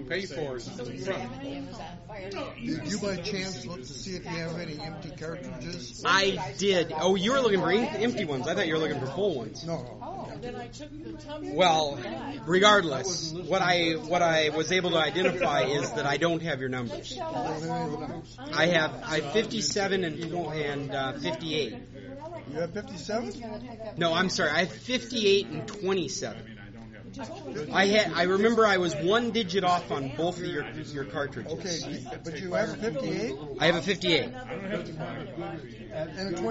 pay for is in front. Did you by chance look to see if you have any empty cartridges? I did. Oh, you were looking for empty ones. I thought you were looking for full ones. No. Well, regardless, what I was able to identify is that I don't have your numbers. I have 57 and 58. You have 57? No, I'm sorry. I have 58 and 27. I remember I was one digit off on both of your cartridges. Okay, but you have a 58? I have a 58. And a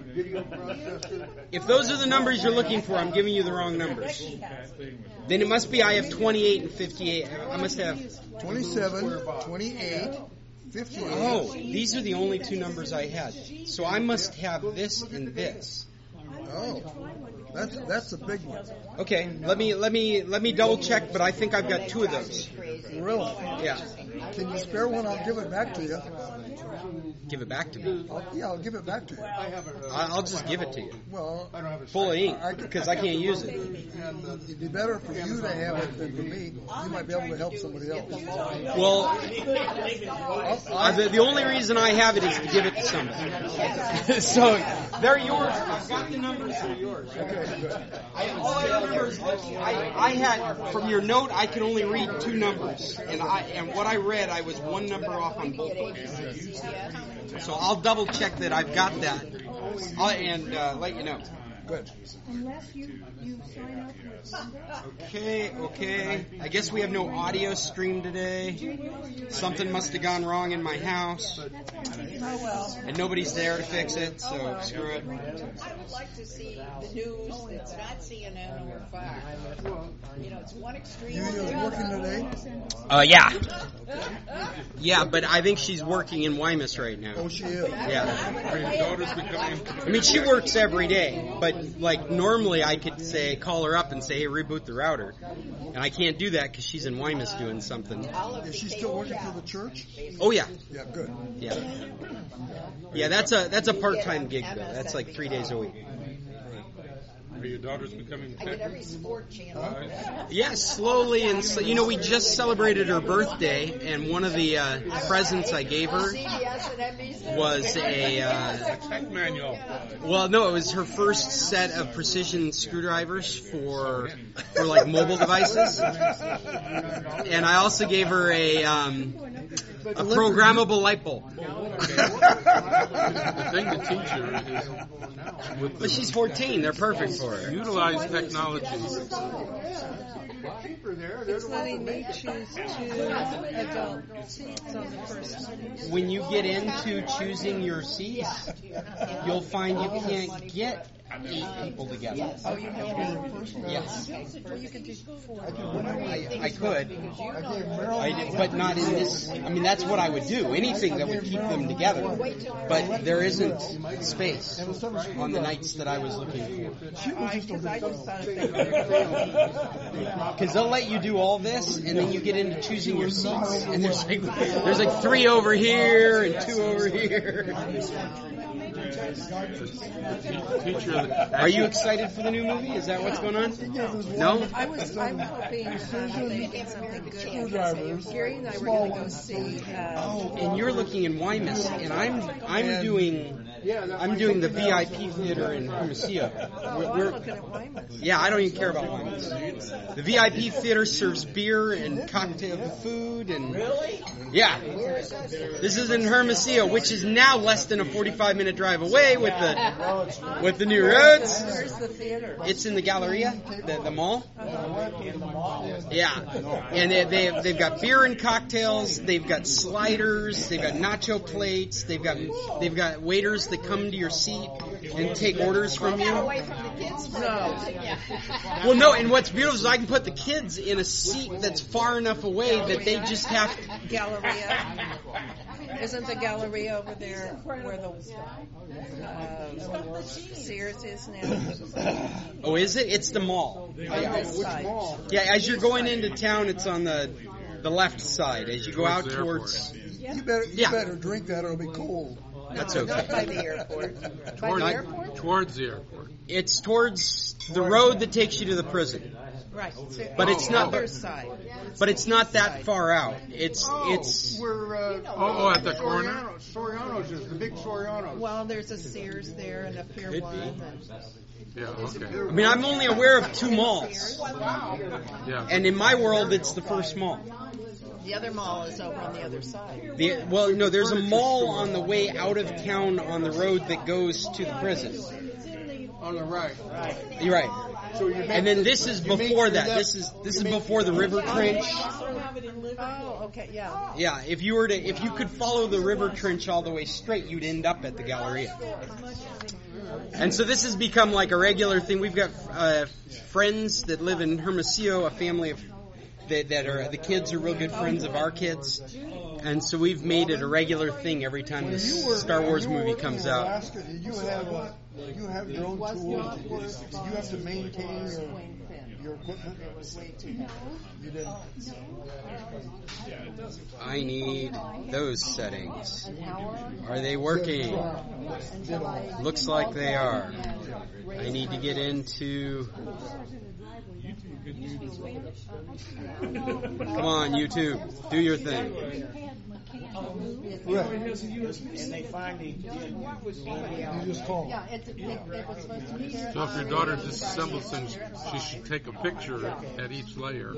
27. If those are the numbers you're looking for, I'm giving you the wrong numbers. Then it must be I have 28 and 58. I must have 27, 28, 58. Oh, these are the only two numbers I had. So I must have this and this. Oh, that's a big one. Okay, let me double check, but I think I've got two of those. Really? Yeah. Can you spare one? I'll give it back to you. Give it back to me. I'll give it back to you. I'll just give it to you. Well, full of ink, because I can't use it. It'd be better for you to have it than for me. You might be able to help somebody else. Well, the only reason I have it is to give it to somebody. So they're yours. I've got the numbers. They're yours. Okay, good. All I remember is I had from your note. I could only read two numbers, and what I read, I was one number off on both. So I'll double check that I've got that, and let you know. Good. Unless you sign up with Sunday. Okay. I guess we have no audio stream today. Something must have gone wrong in my house. Oh, well. And nobody's there to fix it, so screw it. I would like to see the news that's not CNN or Fox. You know, it's one extreme. Yuya's working today? Yeah. Yeah, but I think she's working in Wymus right now. Oh, she is? Yeah. Are your daughters becoming... I mean, she works every day, but like normally I could call her up and say, hey, reboot the router. And I can't do that because she's in Wymus doing something. Is she still working for the church? Oh, yeah. Yeah, good. Yeah, that's a part-time gig, though. That's like 3 days a week. Are your daughters becoming I get every sport channel. Yeah, slowly. And we just celebrated her birthday, and one of the presents I gave her was a tech manual. Well, no, it was her first set of precision screwdrivers for like mobile devices, and I also gave her a programmable light bulb. The thing to teach her is... But she's 14. They're perfect for her. Utilize technology. It's letting me choose two adult seats on the first one. When you get into choosing your seats, you'll find you can't get 8 people together. Oh, you have one person? Yes. Well, you could do 4. I could, but not in this. I mean, that's what I would do. Anything that would keep them together. But there isn't space on the nights that I was looking for. Because I just thought Because they'll let you do all this, and then you get into choosing your seats, and there's like 3 over here and 2 over here. Are you excited for the new movie? Is that what's going on? No? I'm hoping they get something good. Gary and I were going to go see. And you're looking in Wymus, and I'm doing the VIP theater in Hermosillo. I'm looking at Wymus. Yeah, I don't even care about Wymus. The VIP theater serves beer and cocktail food, and yeah, this is in Hermosillo, which is now less than a 45-minute drive away with the new roads. Where's the theater? It's in the Galleria, the mall. Yeah, and they've got beer and cocktails. They've got sliders. They've got nacho plates. They've got waiters that come to your seat and take orders from you. Away from the kids. Well, no, and what's beautiful is I can put the kids in a seat that's far enough away that they just have to... Galleria. Isn't the Galleria over there where the Sears is now? Oh, is it? It's the mall. Which mall? Yeah, as you're going into town, it's on the left side. As you go out towards... You better drink that or it'll be cold. That's Not okay. by the airport. By the airport? Towards the airport. It's towards the road that takes you to the prison. Right. But it's not- Other side. But it's not that far out. It's We're at the corner? Soriano's is the big Soriano's. Well, there's a Sears there and a Pier Could 1. be. And Yeah, okay. I mean, I'm only aware of 2 malls, Yeah. and in my world, it's the first mall. the other mall is over on the other side. No, there's a mall on the way out of town on the road that goes to the prison. On the right. You're right. So you make And then the- this is you make before your that. left- This is before the river trench. Oh, okay, yeah. Yeah, if you could follow the river trench all the way straight, you'd end up at the Galleria. And so this has become like a regular thing. We've got friends that live in Hermosillo, a family of that are the kids are real good friends of our kids, and so we've made it a regular thing every time this Star Wars movie comes out. Alaska, did you have your own tools? Did you have to maintain your equipment? You didn't. I need those settings. Are they working? Looks like they are. I need to get into... Come on, YouTube. Do your thing. And they finally did. You just call. So if your daughter disassembles things, she should take a picture at each layer.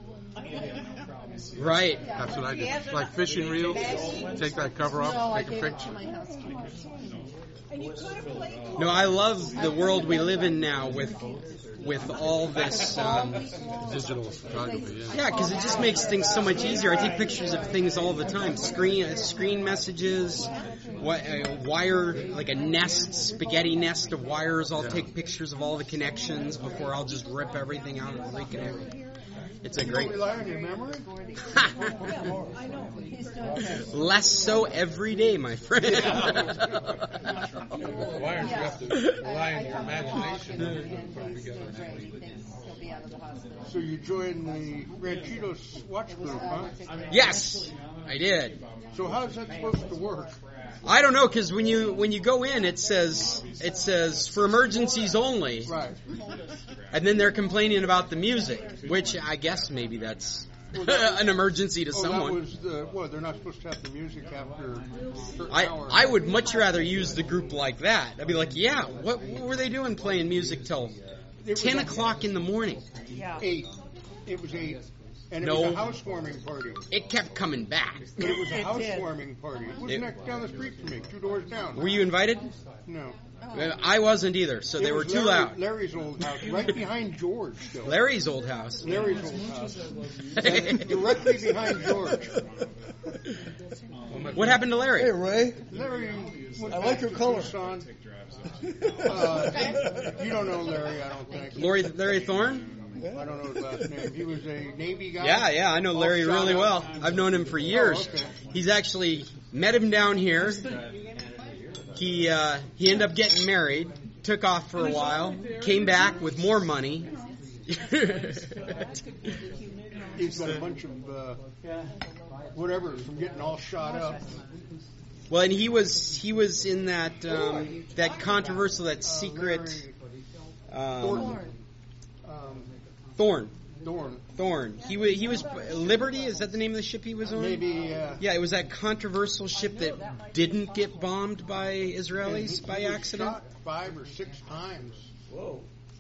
Right. That's what I did. Like fishing reels, take that cover off, take a picture. No, I love the world we live in now with all this. Digital photography, yeah. Yeah, because it just makes things so much easier. I take pictures of things all the time. Screen messages, wire, like a nest, spaghetti nest of wires. I'll take pictures of all the connections before I'll just rip everything out and reconnect. It's a great. Rely on your memory? Less so every day, my friend. Wires, you have to rely on your imagination. So you joined the Ranchitos watch group, huh? Yes, I did. So how's that supposed to work? I don't know, because when you go in, it says for emergencies only, Right. and then they're complaining about the music, which I guess maybe that's an emergency to someone. That was they're not supposed to have the music after a certain hour. I would much rather use the group like that. I'd be like, yeah, what were they doing playing music till 10 o'clock in the morning? 8. It was 8. And it No. was a housewarming party. It kept coming back. But it was a It did. housewarming party. It was next down the street from me, 2 doors down. Were you invited? No. I wasn't either, so they It were was too Larry- loud. Larry's old house, right behind George. Still. Larry's old house. Larry's old house. And directly behind George. What happened to Larry? Hey, Ray. Larry. I like your color. Son. You don't know Larry, I don't think. Larry Thorne? I don't know his last name. He was a Navy guy. Yeah, I know Larry All shot really up. well. I've known him for years. Oh, okay. He's actually met him down here. He ended up getting married, took off for a while, came back with more money. He's got a bunch of whatever from getting all shot up. Well, and he was in that that controversial, that secret Thorn. He was Liberty. Is that the name of the ship he was on? Maybe. Yeah, it was that controversial ship that didn't get bombed by Israelis by accident. Shot 5 or 6 times. Whoa.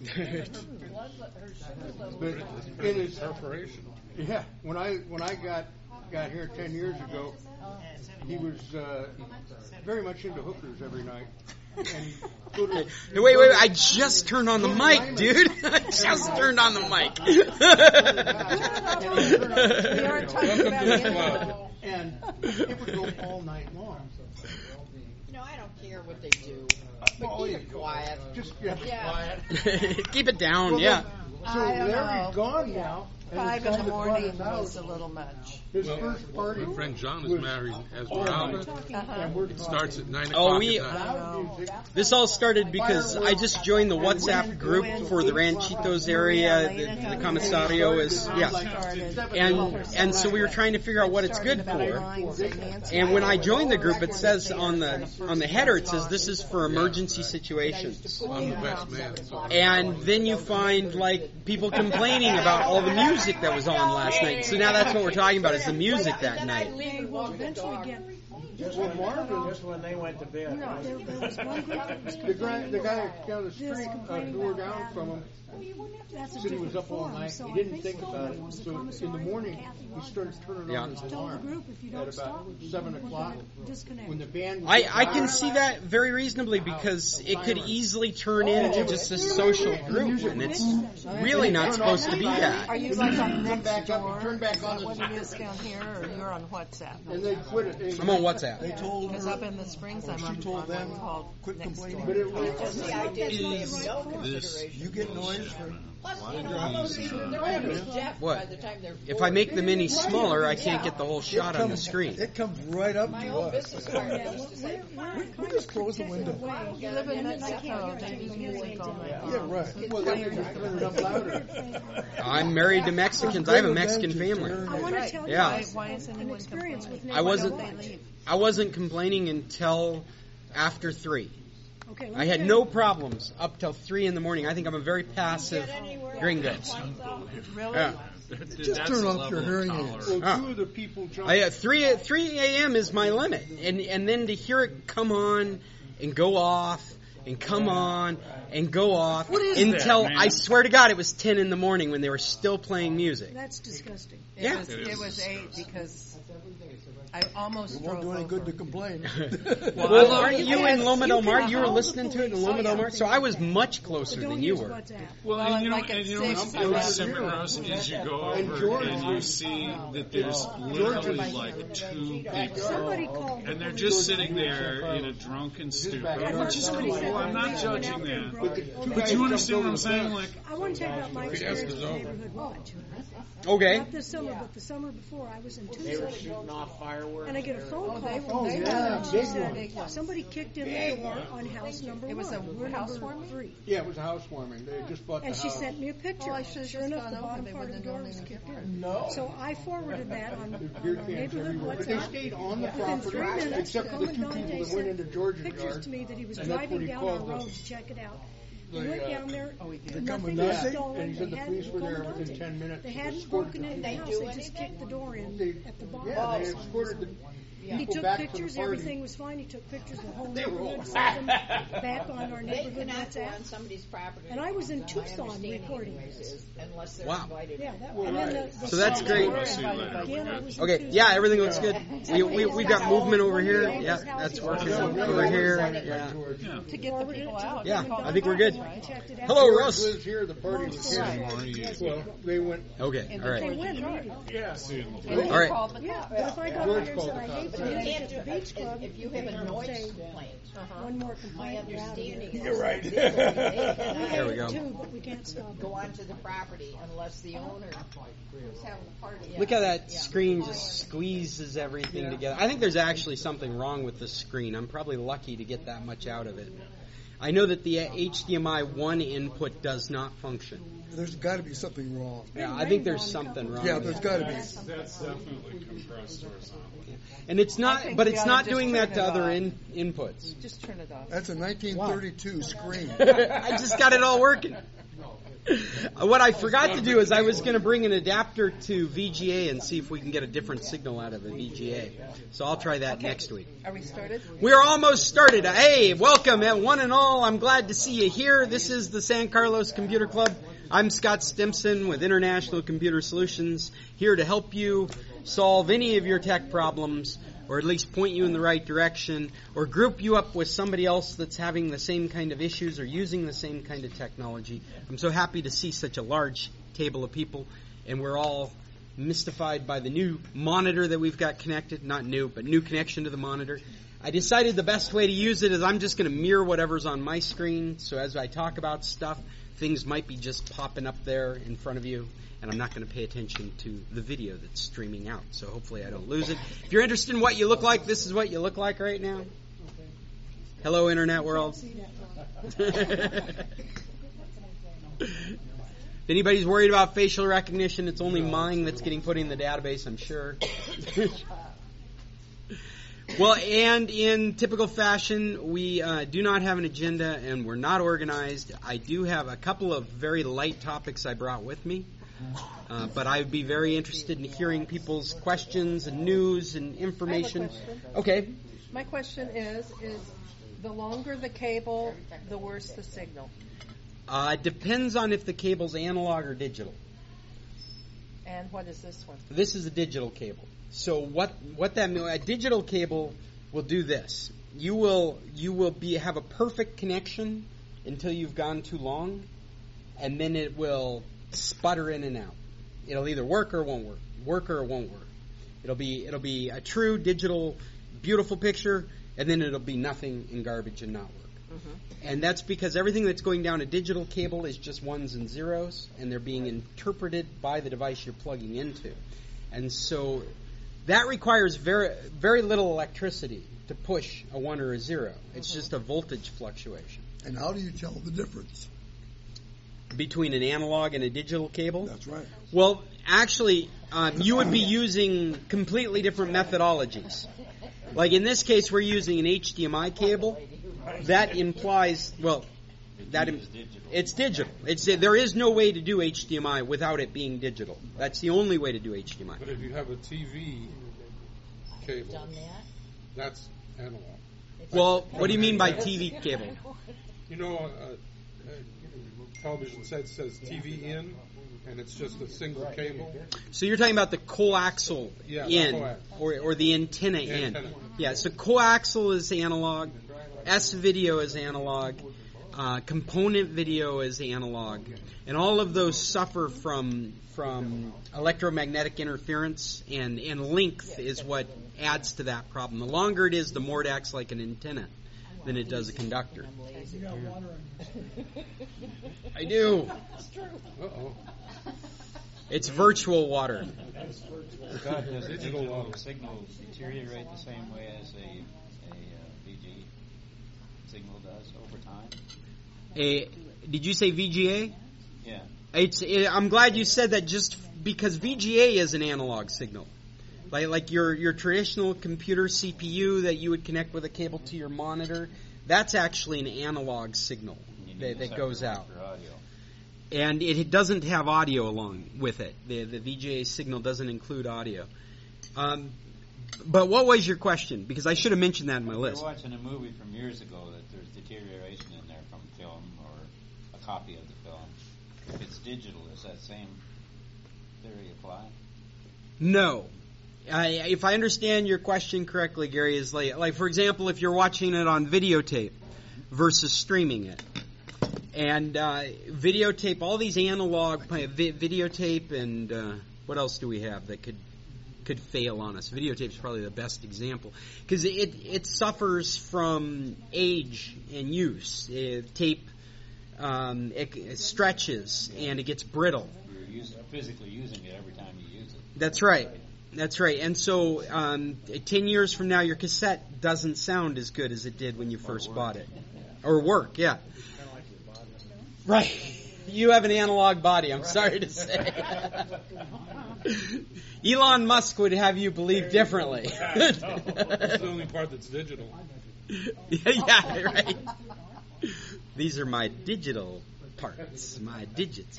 But in his Preparation. yeah, when I got here 10 years ago, he was very much into hookers every night. And No, wait! I just turned on the mic, dude. I just turned on the mic. We aren't talking about him. And it would go all night long. No, I don't care what they do. But keep it quiet. Just Yeah. quiet. Keep it down, Well, yeah. So I don't Larry's know. gone now, 5 in the morning was a little much. His first party. My friend John is was married all Esmeralda. night. And we're It starts at 9 Oh, o'clock we- at night. loud music. This all started because I just joined the WhatsApp group for the Ranchitos area. The commissariat is, and so we were trying to figure out what it's good for. And when I joined the group, it says on the header, it says this is for emergency situations. I'm the best man. So And then you find like people complaining about all the music that was on last night. So now that's what we're talking about is the music that night. They will eventually get. Well, Marvin, Just when they went to bed. the guy down the street who were down from him, said he was up all night. He didn't think about it. So in the morning, he started turning on his alarm at about 7 o'clock. When the band was I can see that very reasonably because it could easily turn into just a social group, and it's really not supposed to be that. Are you like on Turn back next up, door? turn back on Is that what the it is down here, or you're on WhatsApp? and they quit it. I'm on WhatsApp. They told Because her, up in the Springs, I'm on told them, one called quit Next complaining. But Door. it was The idea Is no this- consideration. You get noise for Plus, you know, all those people, they're going to be deaf What? by the time they're If I make the mini smaller, I can't get the whole shot on the screen. it comes right up My to old us. business partner used to say, We just close the window. You live in Mexico, they do music all night long. Yeah, right. Well, then they just turn it up louder. I'm married to Mexicans. I have a Mexican family. I want to tell you, Yeah. why is anyone complaining? I wasn't. Why don't they leave? I wasn't complaining until after 3. Okay, I had no problems up till 3 in the morning. I think I'm a very passive gringo. Really? Yeah. Just turn off your hearing aids. Well, Ah. two of the people jumped. 3 a.m. is my limit, and then to hear it come on and go off and come on and go off until I swear to God it was 10 in the morning when they were still playing music. That's disgusting. Yeah. It was 8 because I almost It won't drove do any good over. to complain. Well, aren't you in Loma Del Mar? You were listening to it in Loma Del Mar, so I was much closer Don't than you use were. WhatsApp. Well, Well, and you know, like at and you know 6, what's I'm super not gross is you go And over George- and you see that there's literally like 2 people, Somebody called and they're just sitting there in a drunken stupor, which is cool. I'm not judging that, but you understand what I'm saying? Like, I want to tell you about my experience with is over. Neighborhood Watch. Okay. Not this summer, but the summer before, I was in They were Tucson. shooting off fireworks. And I get a phone call they- from oh, the yeah, she big said one. somebody kicked in the door on house number 1. It was a We're housewarming? number 3. Yeah, it was a housewarming. They had just bought the And she house. sent me a picture. Oh, I should've Sure just enough, gone the over. bottom They part of the wouldn't door have was known kicked they in. No. So I forwarded that on Beer our cans neighborhood everywhere. But they WhatsApp. stayed on the Within property, 3 minutes, except for the 2 Commandant people Day that went sent into George's pictures yard. to me that he was And that's what driving he down called our the- road to check it out. He the, went down there, nothing Commandante? was stolen. And he said They the police hadn't were there Commandante. within 10 minutes. They hadn't Escorted broken into them. the They house. do They just anything? kicked the door in They- at the bar. Yeah, they escorted the He people took back to the pictures. party. Everything was fine. He took pictures of the whole They were all neighborhood, sent them back on our They neighborhood cannot go WhatsApp. on somebody's property. And I was in My Tucson understanding recording anyways this. is unless they're Wow. invited. Yeah, that, Well, and then right. the So that's song- great. Again, I was in Okay, Tucson. yeah, everything looks good. We've got movement over here. Yeah, that's working over here. Yeah. To get the people out. Yeah, they called I think we're the good. cops, right? Checked it out. Hello, George Russ. lives here. The party was here. Well, they went. Okay, all They right. went immediately. And All right. they called the Yeah, cops. but if I go George there and called said I the hate cops. to You make can't it do the beach club, if you have a they'll noise say complaint. one more My complaint, we're out of here. understanding You're is right. that There we they go. Two, but we can't stop go it. onto the property unless the owner who's having the party. Look how that screen just squeezes everything together. I think there's actually something wrong with the screen. I'm probably lucky to get that much out of it. I know that the HDMI 1 input does not function. There's got to be something wrong. Yeah, I think there's something wrong. Yeah, with there's it. got to be. that's definitely compressed horizontally. And it's I not, think but we it's oughta not just doing turn that to it other off. inputs. Just turn it off. That's a 1932 screen. I just got it all working. What I forgot to do is I was going to bring an adapter to VGA and see if we can get a different signal out of the VGA. So I'll try that next week. Are we started? We are almost started. Hey, welcome, one and all. I'm glad to see you here. This is the San Carlos Computer Club. I'm Scott Stimson with International Computer Solutions, here to help you solve any of your tech problems, or at least point you in the right direction, or group you up with somebody else that's having the same kind of issues or using the same kind of technology. I'm so happy to see such a large table of people, and we're all mystified by the new monitor that we've got connected. Not new, but new connection to the monitor. I decided the best way to use it is I'm just going to mirror whatever's on my screen, so as I talk about stuff, things might be just popping up there in front of you, and I'm not going to pay attention to the video that's streaming out. So hopefully I don't lose it. If you're interested in what you look like, this is what you look like right now. Hello, Internet world. If anybody's worried about facial recognition, it's only mine that's getting put in the database, I'm sure. Well, and in typical fashion, we do not have an agenda and we're not organized. I do have a couple of very light topics I brought with me, but I would be very interested in hearing people's questions and news and information. I have a question. Okay. My question is the longer the cable, the worse the signal? It depends on if the cable's analog or digital. And what is this one? This is a digital cable. So what that means, a digital cable will do this. You will have a perfect connection until you've gone too long, and then it will sputter in and out. It'll either work or it won't work or it won't work. It'll be a true digital, beautiful picture, and then it'll be nothing and garbage and not work. Mm-hmm. And that's because everything that's going down a digital cable is just ones and zeros, and they're being interpreted by the device you're plugging into. And so that requires very, very little electricity to push a 1 or a 0. It's just a voltage fluctuation. And how do you tell the difference between an analog and a digital cable? That's right. Well, actually, you would be using completely different methodologies. Like in this case, we're using an HDMI cable. That implies, it's digital. There is no way to do HDMI without it being digital. That's the only way to do HDMI. But if you have a TV cable, that's analog. Well, what do you mean by TV cable? You know, television set says TV in, and it's just a single cable. So you're talking about the coaxial in, or the antenna in. Yeah, so coaxial is analog, S-video is analog, component video is analog, and all of those suffer from electromagnetic interference, and length is what adds to that problem. The longer it is, the more it acts like an antenna than it does a conductor. I do. Uh-oh. It's virtual water. God, does digital signal deteriorate the same way as a VG signal does over time? Did you say VGA? Yeah. I'm glad you said that, just because VGA is an analog signal. Like your traditional computer CPU that you would connect with a cable to your monitor, that's actually an analog signal that goes out. And it doesn't have audio along with it. The VGA signal doesn't include audio. But what was your question? Because I should have mentioned that in my list. You're watching a movie from years ago that there's deterioration in there from film or a copy of the film. If it's digital, does that same theory apply? No. If I understand your question correctly, Gary, is like for example, if you're watching it on videotape versus streaming it. And videotape, all these analog videotape, and what else do we have that could fail on us? Videotape's probably the best example because it suffers from age and use. Tape it stretches and it gets brittle. You're physically using it every time you use it. That's right. That's right. And so 10 years from now, your cassette doesn't sound as good as it did when you first bought it. Or work, yeah. Right. You have an analog body, I'm sorry to say. Elon Musk would have you believe differently. That's the only part that's digital. Yeah, right. These are my digital parts, my digits.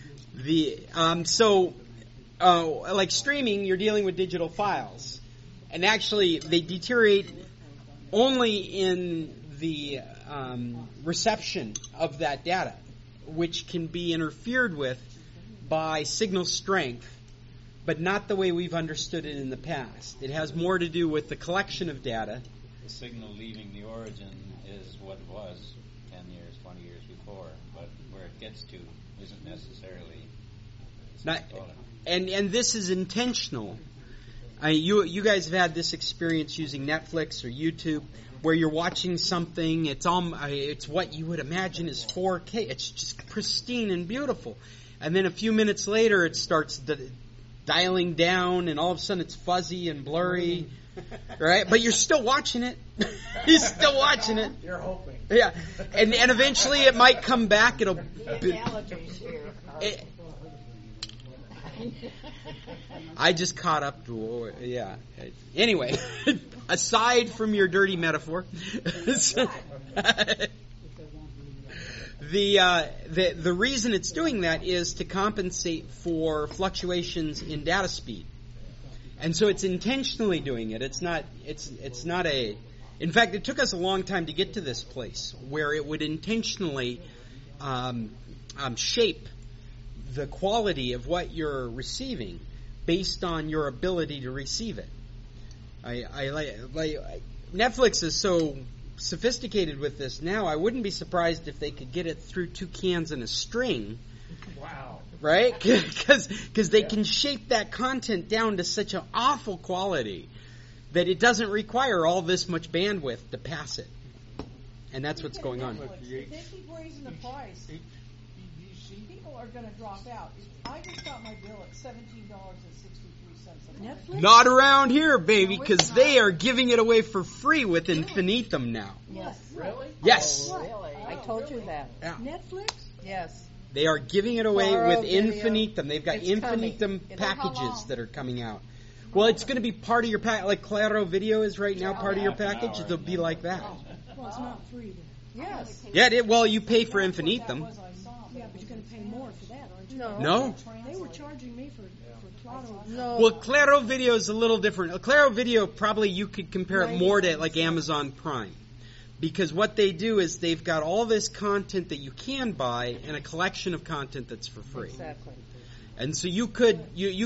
Like streaming, you're dealing with digital files. And actually, they deteriorate only in the reception of that data, which can be interfered with by signal strength, but not the way we've understood it in the past. It has more to do with the collection of data. The signal leaving the origin is what it was 10 years, 20 years before, but where it gets to isn't necessarily... And this is intentional. You guys have had this experience using Netflix or YouTube. where you're watching something. It's what you would imagine is 4K. It's just pristine and beautiful. And then a few minutes later, it starts dialing down, and all of a sudden it's fuzzy and blurry, right? But you're still watching it. You're still watching it. You're hoping. Yeah, and eventually it might come back. It'll. I just caught up to, yeah. Anyway, aside from your dirty metaphor, the reason it's doing that is to compensate for fluctuations in data speed. And so it's intentionally doing it. It's not a, in fact, it took us a long time to get to this place where it would intentionally shape the quality of what you're receiving based on your ability to receive it. Netflix is so sophisticated with this now. I wouldn't be surprised if they could get it through 2 cans and a string. Wow. Right? Because they can shape that content down to such an awful quality that it doesn't require all this much bandwidth to pass it. And that's what's going on. If they keep raising the price, people are going to drop out. I just got my bill at $17.63 a month. Netflix? Not around here, baby, because they are giving it away for free with Infinitum now. Yes. Really? Yes. Oh, really? I told you that. Yeah. Netflix? Yes. They are giving it away Claro with Video. Infinitum. They've got It's Infinitum coming. packages that are coming out. Well, it's going to be part of your package, like Claro Video is right now part of your package. It'll be like that. Well, it's not free then. Yes. Yeah, well, you pay for Infinitum. Yeah, but you're going to pay more for that, aren't you? No? They were charging me for Claro. No. Well, Claro Video is a little different. Claro Video, probably you could compare it more to like Amazon Prime. Because what they do is they've got all this content that you can buy and a collection of content that's for free. Exactly. And so you could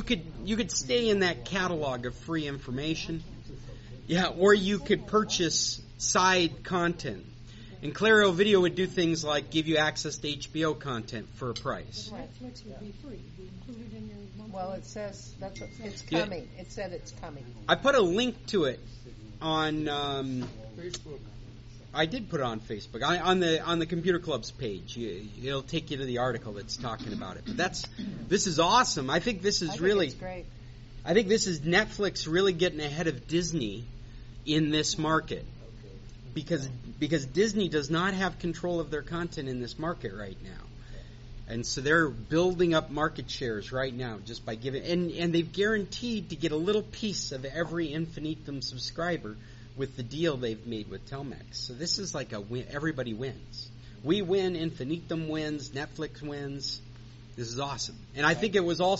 stay in that catalog of free information. Yeah, or you could purchase side content. And Claro Video would do things like give you access to HBO content for a price. Netflix would be free. It'd be included in your monthly. Well, it says it's Yeah. coming. It said it's coming. I put a link to it on Facebook. I did put it on Facebook. On the Computer Club's page. It'll take you to the article that's talking about it. But this is awesome. I think this is I really think it's great. I think this is Netflix really getting ahead of Disney in this market. Because Disney does not have control of their content in this market right now. And so they're building up market shares right now just by giving and they've guaranteed to get a little piece of every Infinitum subscriber with the deal they've made with Telmex. So this is like a win. Everybody wins. We win, Infinitum wins, Netflix wins. This is awesome. And I think it was all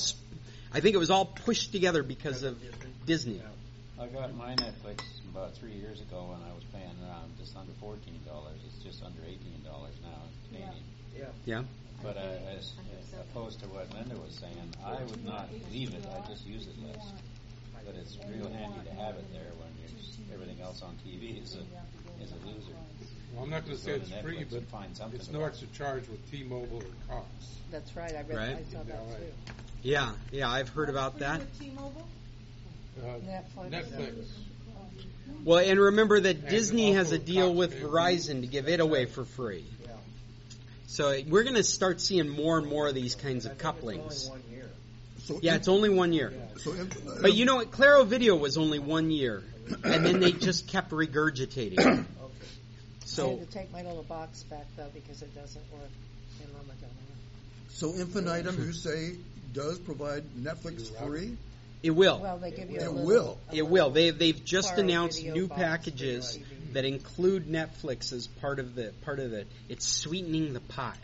pushed together because of Disney. I got my Netflix about 3 years ago when I was paying around just under $14. It's just under $18 now Canadian. Yeah. But as opposed to what Linda was saying, I would not leave it. I just use it less. But it's real handy to have it there when everything else on TV is a loser. Well, I'm not going to say it's free, but it's no extra charge with T-Mobile or Cox. That's right. I read. Right. I saw that too. Yeah, I've heard about that. T-Mobile? Netflix. Well, and remember that Disney has a also deal Cox with Cable. Verizon to give it away for free. So we're going to start seeing more and more of these kinds of couplings. So Yeah, it's only 1 year. But you know what? Claro Video was only 1 year, and then they just kept regurgitating. I So had to take my little box back though because it doesn't work in Ramadan. So Infinitum, you say, does provide Netflix free? it will. Well, they give you. It a little, will. a It little will. They've just Claro announced Video new box packages for TV. that include Netflix as part of the. It's sweetening the pot.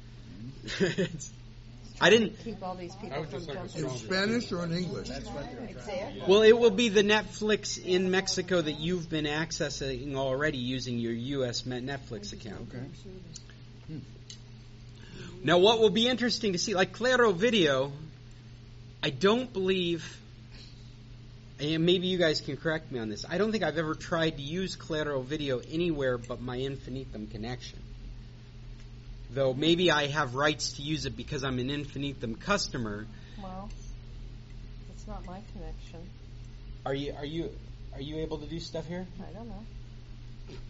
I didn't. keep all these I people would from just like a jumping. In stronger Spanish or in English? Well, it will be the Netflix in Mexico that you've been accessing already using your U.S. Netflix account. Okay. Now, what will be interesting to see, like Claro Video, I don't believe, and maybe you guys can correct me on this, I don't think I've ever tried to use Claro Video anywhere but my Infinitum connection. Though maybe I have rights to use it because I'm an Infinitum customer. Well, it's not my connection. Are you able to do stuff here? I don't know.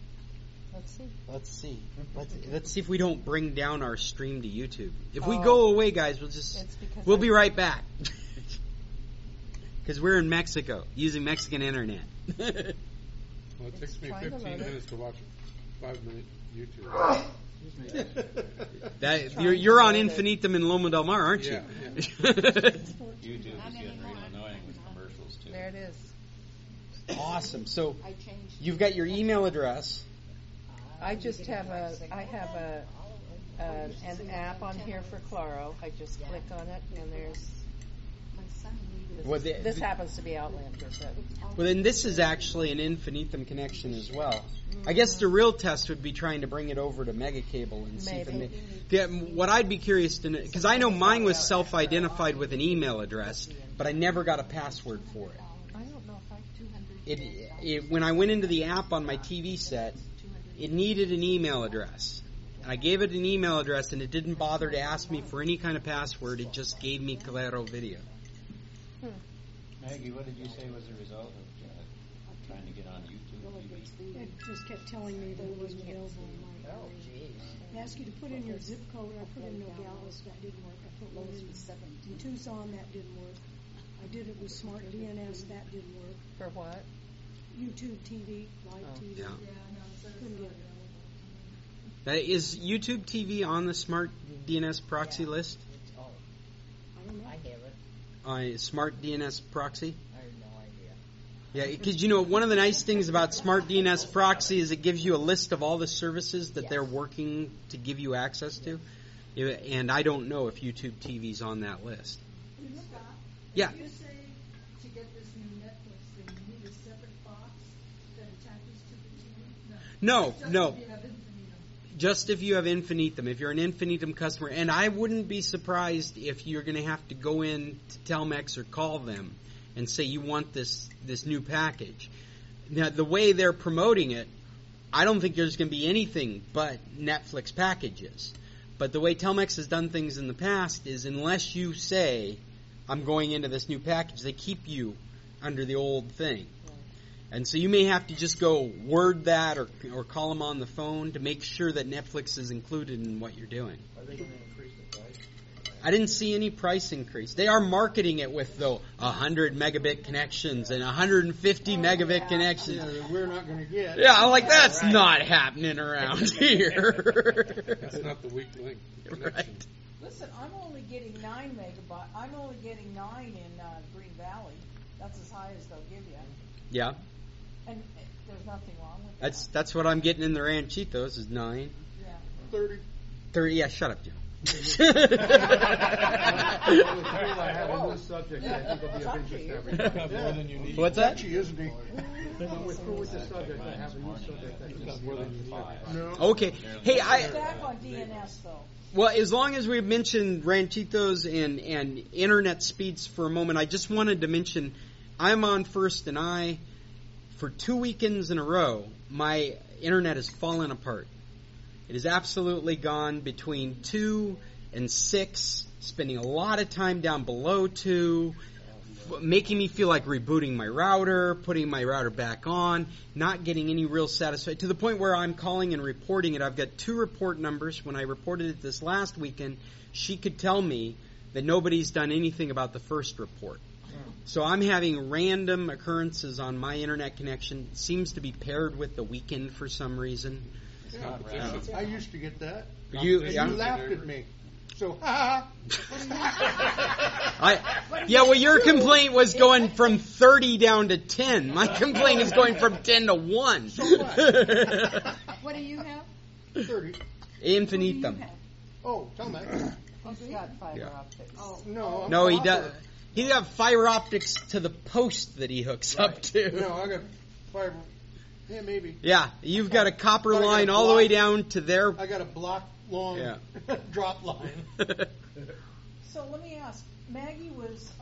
Let's see if we don't bring down our stream to YouTube. If we go away, guys, we'll be right back. Because we're in Mexico using Mexican internet. Well, it takes me 15 minutes to watch a 5-minute YouTube. You're on Infinitum in Loma Del Mar, aren't you? YouTube is getting real annoying with commercials too. There it is. Awesome. So you've got your email address. I just have an app on here for Claro. I just click on it, and there's. This happens to be Outlander. Well, then this is actually an Infinitum connection as well. I guess the real test would be trying to bring it over to Megacable and see if what I'd be curious to know, because I know mine was self-identified with an email address, but I never got a password for it. I don't know if When I went into the app on my TV set, it needed an email address. I gave it an email address, and it didn't bother to ask me for any kind of password. It just gave me Claro Video. Maggie, what did you say was the result of trying to get on YouTube TV? It just kept telling me that it wasn't available in my area. It asked you to put in your zip code. I put in Nogales. That didn't work. I put one in Tucson. That didn't work. I did it with Smart DNS. That didn't work. For what? YouTube TV, live TV. Yeah. Couldn't get it. Is YouTube TV on the Smart DNS proxy list? I don't know. Smart DNS proxy? I have no idea. Yeah, because one of the nice things about Smart DNS proxy is it gives you a list of all the services that they're working to give you access to. And I don't know if YouTube TV's on that list. Yeah. You say to get this new Netflix thing, you need a separate box that attaches to the TV? No. Just if you have Infinitum, if you're an Infinitum customer. And I wouldn't be surprised if you're going to have to go in to Telmex or call them and say you want this new package. Now, the way they're promoting it, I don't think there's going to be anything but Netflix packages. But the way Telmex has done things in the past is unless you say, I'm going into this new package, they keep you under the old thing. And so you may have to just go word that or call them on the phone to make sure that Netflix is included in what you're doing. Are they going to increase the price? I didn't see any price increase. They are marketing it with, 100 megabit connections and 150 megabit connections. Yeah, that we're not going to get. Yeah, I'm like, that's not happening around here. That's not the weak link connection. Right. Listen, I'm only getting 9 megabytes. I'm only getting 9 in Green Valley. That's as high as they'll give you. Yeah. And there's nothing wrong with that. That's what I'm getting in the Ranchitos is 9. Yeah. 30. Yeah, shut up, Joe. I have on this subject, I think it'll be of interest to everybody. More than you need. What's that? Actually, isn't he? When we're through with the subject, I have a new subject. I think it's more than you need. No. Okay. Hey, Back on DNS though. Well, as long as we've mentioned Ranchitos and internet speeds for a moment, I just wanted to mention I'm on First and I. For 2 weekends in a row, my internet has fallen apart. It has absolutely gone between 2 and 6, spending a lot of time down below 2, making me feel like rebooting my router, putting my router back on, not getting any real satisfaction, to the point where I'm calling and reporting it. I've got 2 report numbers. When I reported it this last weekend, she could tell me that nobody's done anything about the first report. So I'm having random occurrences on my internet connection. It seems to be paired with the weekend for some reason. Yeah, I used to get that. You laughed at me. So, well, your complaint was going from 30 down to 10. My complaint is going from 10 to 1. So what? What do you have? 30. Infinitum. Oh, tell me. He's got fiber optics. Oh. No, he does. He's got fiber optics to the post that he hooks up to. No, I got fiber. Yeah, maybe. Yeah, you've got a copper line all the way down to there. I got a block long drop line. So let me ask. Maggie was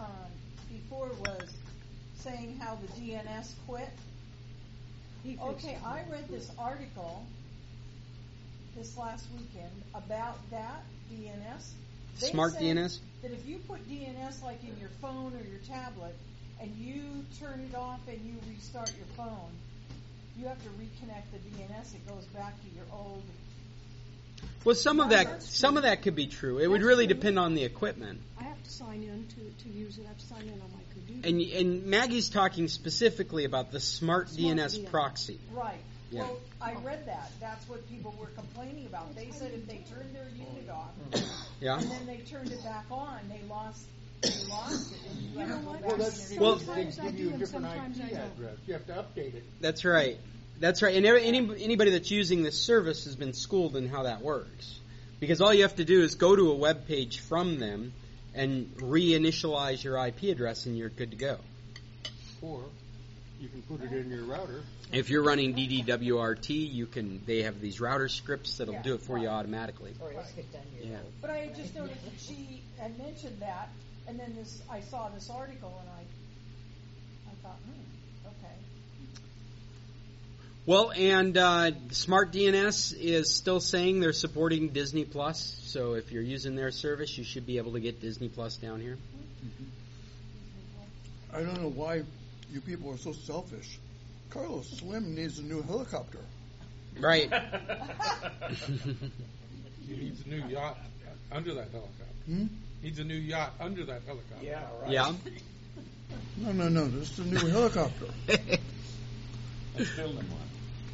saying how the DNS quit. Okay, I read this article this last weekend about that DNS. Smart DNS? That if you put DNS like in your phone or your tablet and you turn it off and you restart your phone, you have to reconnect the DNS. It goes back to your old. Well, some of that could be true. It would really depend on the equipment. I have to sign in to use it. I have to sign in on my computer. And Maggie's talking specifically about the Smart DNS proxy. Right. Yeah. Well, I read that. That's what people were complaining about. They said if they turned their unit off, yeah, and then they turned it back on, they lost it. And you have to go back Well, that's they give you a different IP address. You have to update it. That's right. That's right. And anybody that's using this service has been schooled in how that works. Because all you have to do is go to a web page from them and reinitialize your IP address, and you're good to go. Or you can put it in your router. If you're running DDWRT, they have these router scripts that'll do it for you automatically. Yeah. But I just noticed that she had mentioned that, and then I saw this article, and I thought, okay. Well, and Smart DNS is still saying they're supporting Disney Plus. So if you're using their service, you should be able to get Disney Plus down here. Mm-hmm. I don't know why you people are so selfish. Carlos Slim needs a new helicopter. Right. He needs a new yacht under that helicopter. Needs a new yacht under that helicopter. Yeah, right. Yeah. No. This is a new helicopter. Let's build him one.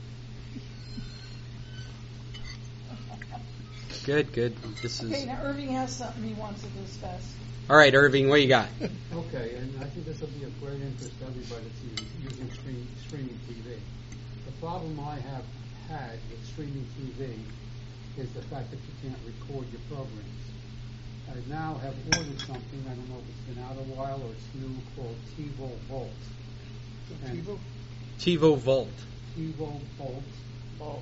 Good. Okay, now Irving has something he wants to discuss. All right, Irving, what you got? Okay, and I think this will be of great interest to everybody that's using streaming TV. The problem I have had with streaming TV is the fact that you can't record your programs. I now have ordered something, I don't know if it's been out a while or it's new, called TiVo Volt. TiVo Volt. TiVo Volt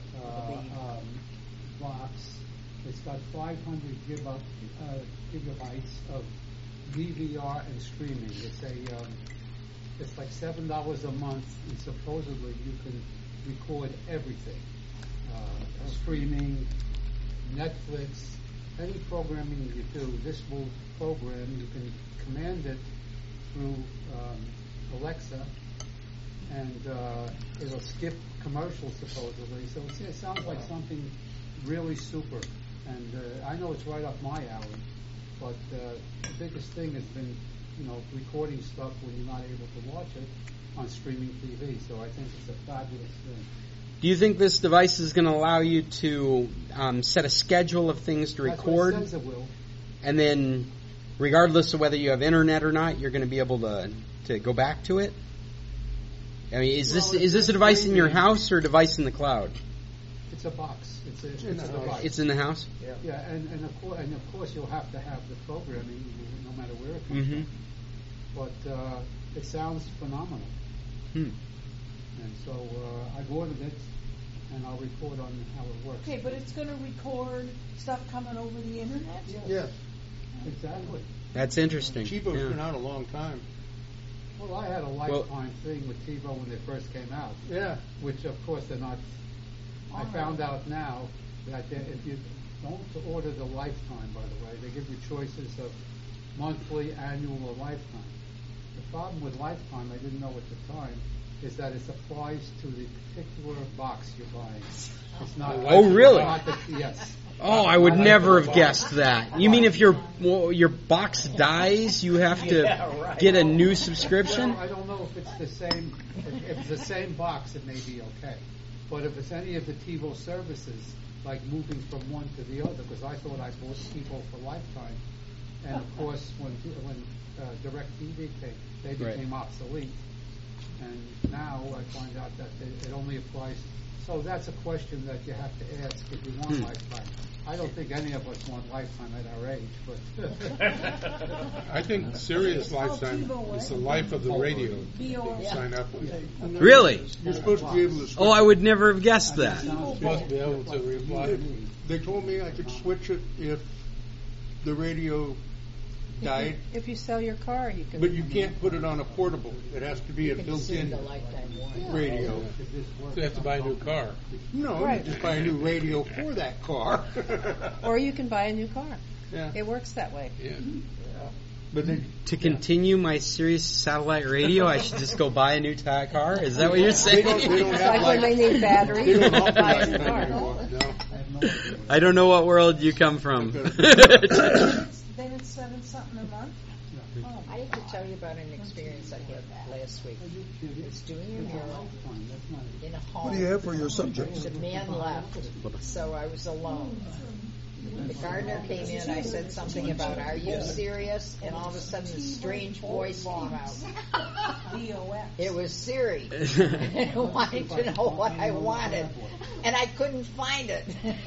box. It's got 500 gigabytes of DVR and streaming. It's like $7 a month, and supposedly you can record everything. Streaming, Netflix, any programming you do, this will program. You can command it through Alexa, and it'll skip commercials supposedly. So it sounds like something really super. And I know it's right up my alley, but the biggest thing has been, recording stuff when you're not able to watch it on streaming TV. So I think it's a fabulous thing. Do you think this device is going to allow you to set a schedule of things to record? That's what it says it will. And then, regardless of whether you have internet or not, you're going to be able to go back to it? I mean, is this a device in your house or a device in the cloud? It's a box. It's a device. It's in the house? Yeah, and of course you'll have to have the programming no matter where it comes from. But it sounds phenomenal. And so I've ordered it, and I'll report on how it works. Okay, but it's going to record stuff coming over the internet? Yes. Exactly. That's interesting. TiVo's been out a long time. Well, I had a lifetime thing with TiVo when they first came out. Yeah. Which, of course, they're not. I found out now that if you don't order the lifetime, by the way, they give you choices of monthly, annual, or lifetime. The problem with lifetime, I didn't know at the time, is that it applies to the particular box you're buying. It's not. Oh, really? Yes. Oh, I would never have guessed that. You mean if your box dies, you have to get a new subscription? Well, I don't know if it's the same. If it's the same box, it may be okay. But if it's any of the TiVo services, like moving from one to the other, because I thought I bought TiVo for lifetime, and of course when DirecTV came, they became obsolete, and now I find out that it only applies. So that's a question that you have to ask if you want lifetime. I don't think any of us want lifetime at our age, but I think Sirius Lifetime is the life of the radio. Sign up with. Really? You're supposed to be able to switch. Oh, I would never have guessed that. You're supposed to be able to reply. They told me I could switch it if the radio died. If you sell your car, you can. But you can't put it on a portable. It has to be a built-in radio. So you have to buy a new car. No, you just buy a new radio for that car. Or you can buy a new car. Yeah. It works that way. Yeah. But then, to continue my Sirius satellite radio, I should just go buy a new car? Is that what you're saying? they don't have Like when they need batteries. They don't offer buy that a car. anymore. No. I don't know what world you come from. Then it's 7 something a month? Oh. I have to tell you about an experience I had last week. I was doing a mural in a home. What do you have for your subjects? The man left, so I was alone. The gardener came in, I said something about, "Are you serious?" And all of a sudden a strange voice came out. It was Siri. It wanted to know what I wanted. And I couldn't find it.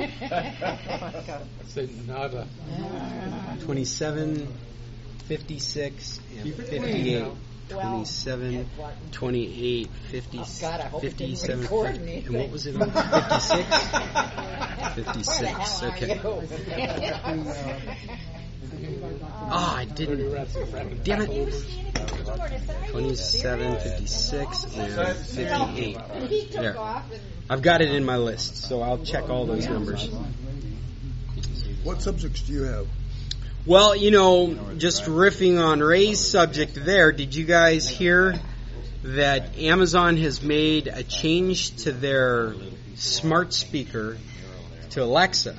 Say nada. 27, 56, and 58. 27, 28, 50, Oh, God, I hope it didn't 57, record 50, me. and what was it? 56? 56, okay. I didn't. Damn it. 27, 56, and 58. There. I've got it in my list, so I'll check all those numbers. What subjects do you have? Well, just riffing on Ray's subject there, did you guys hear that Amazon has made a change to their smart speaker to Alexa?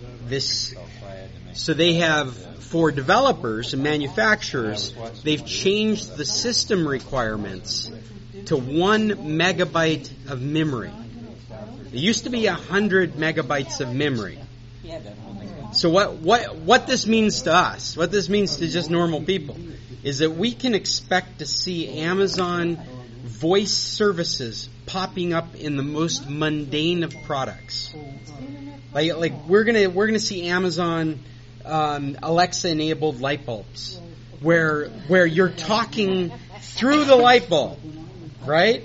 So they have, for developers and manufacturers, they've changed the system requirements to 1 megabyte of memory. It used to be 100 megabytes of memory. So what this means to us, what this means to just normal people, is that we can expect to see Amazon voice services popping up in the most mundane of products. Like we're gonna see Amazon Alexa enabled light bulbs, where you're talking through the light bulb, right?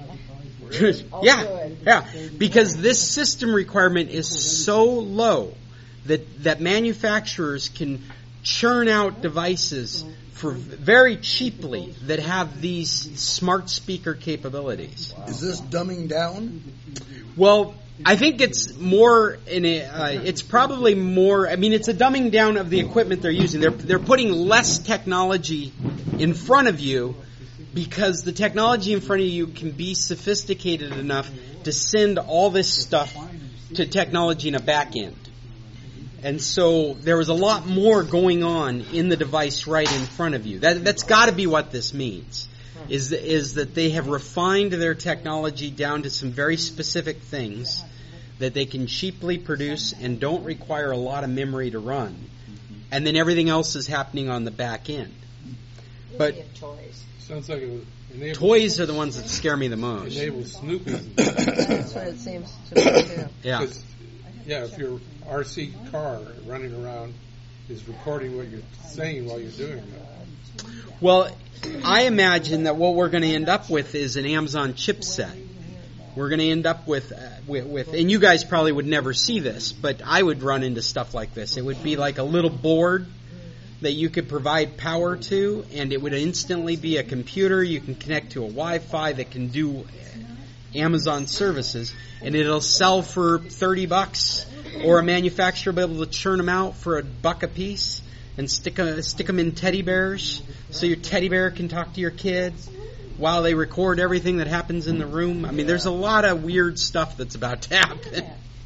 Yeah, because this system requirement is so low that manufacturers can churn out devices for very cheaply that have these smart speaker capabilities. Is this dumbing down? Well, I think it's more it's probably more. I mean, it's a dumbing down of the equipment they're using. They're putting less technology in front of you because the technology in front of you can be sophisticated enough to send all this stuff to technology in a back end. And so there was a lot more going on in the device right in front of you. That's got to be what this means, is that they have refined their technology down to some very specific things that they can cheaply produce and don't require a lot of memory to run. And then everything else is happening on the back end. But toys. Sounds like it was toys are the ones that scare me the most. Enable snooping. That's what it seems to me too. Yeah. Yeah, if your RC car running around is recording what you're saying while you're doing that. Well, I imagine that what we're going to end up with is an Amazon chipset. We're going to end up with, and you guys probably would never see this, but I would run into stuff like this. It would be like a little board that you could provide power to, and it would instantly be a computer. You can connect to a Wi-Fi that can do Amazon services, and it'll sell for $30, or a manufacturer will be able to churn them out for $1 a piece and stick them in teddy bears, so your teddy bear can talk to your kids while they record everything that happens in the room. I mean, there's a lot of weird stuff that's about to happen.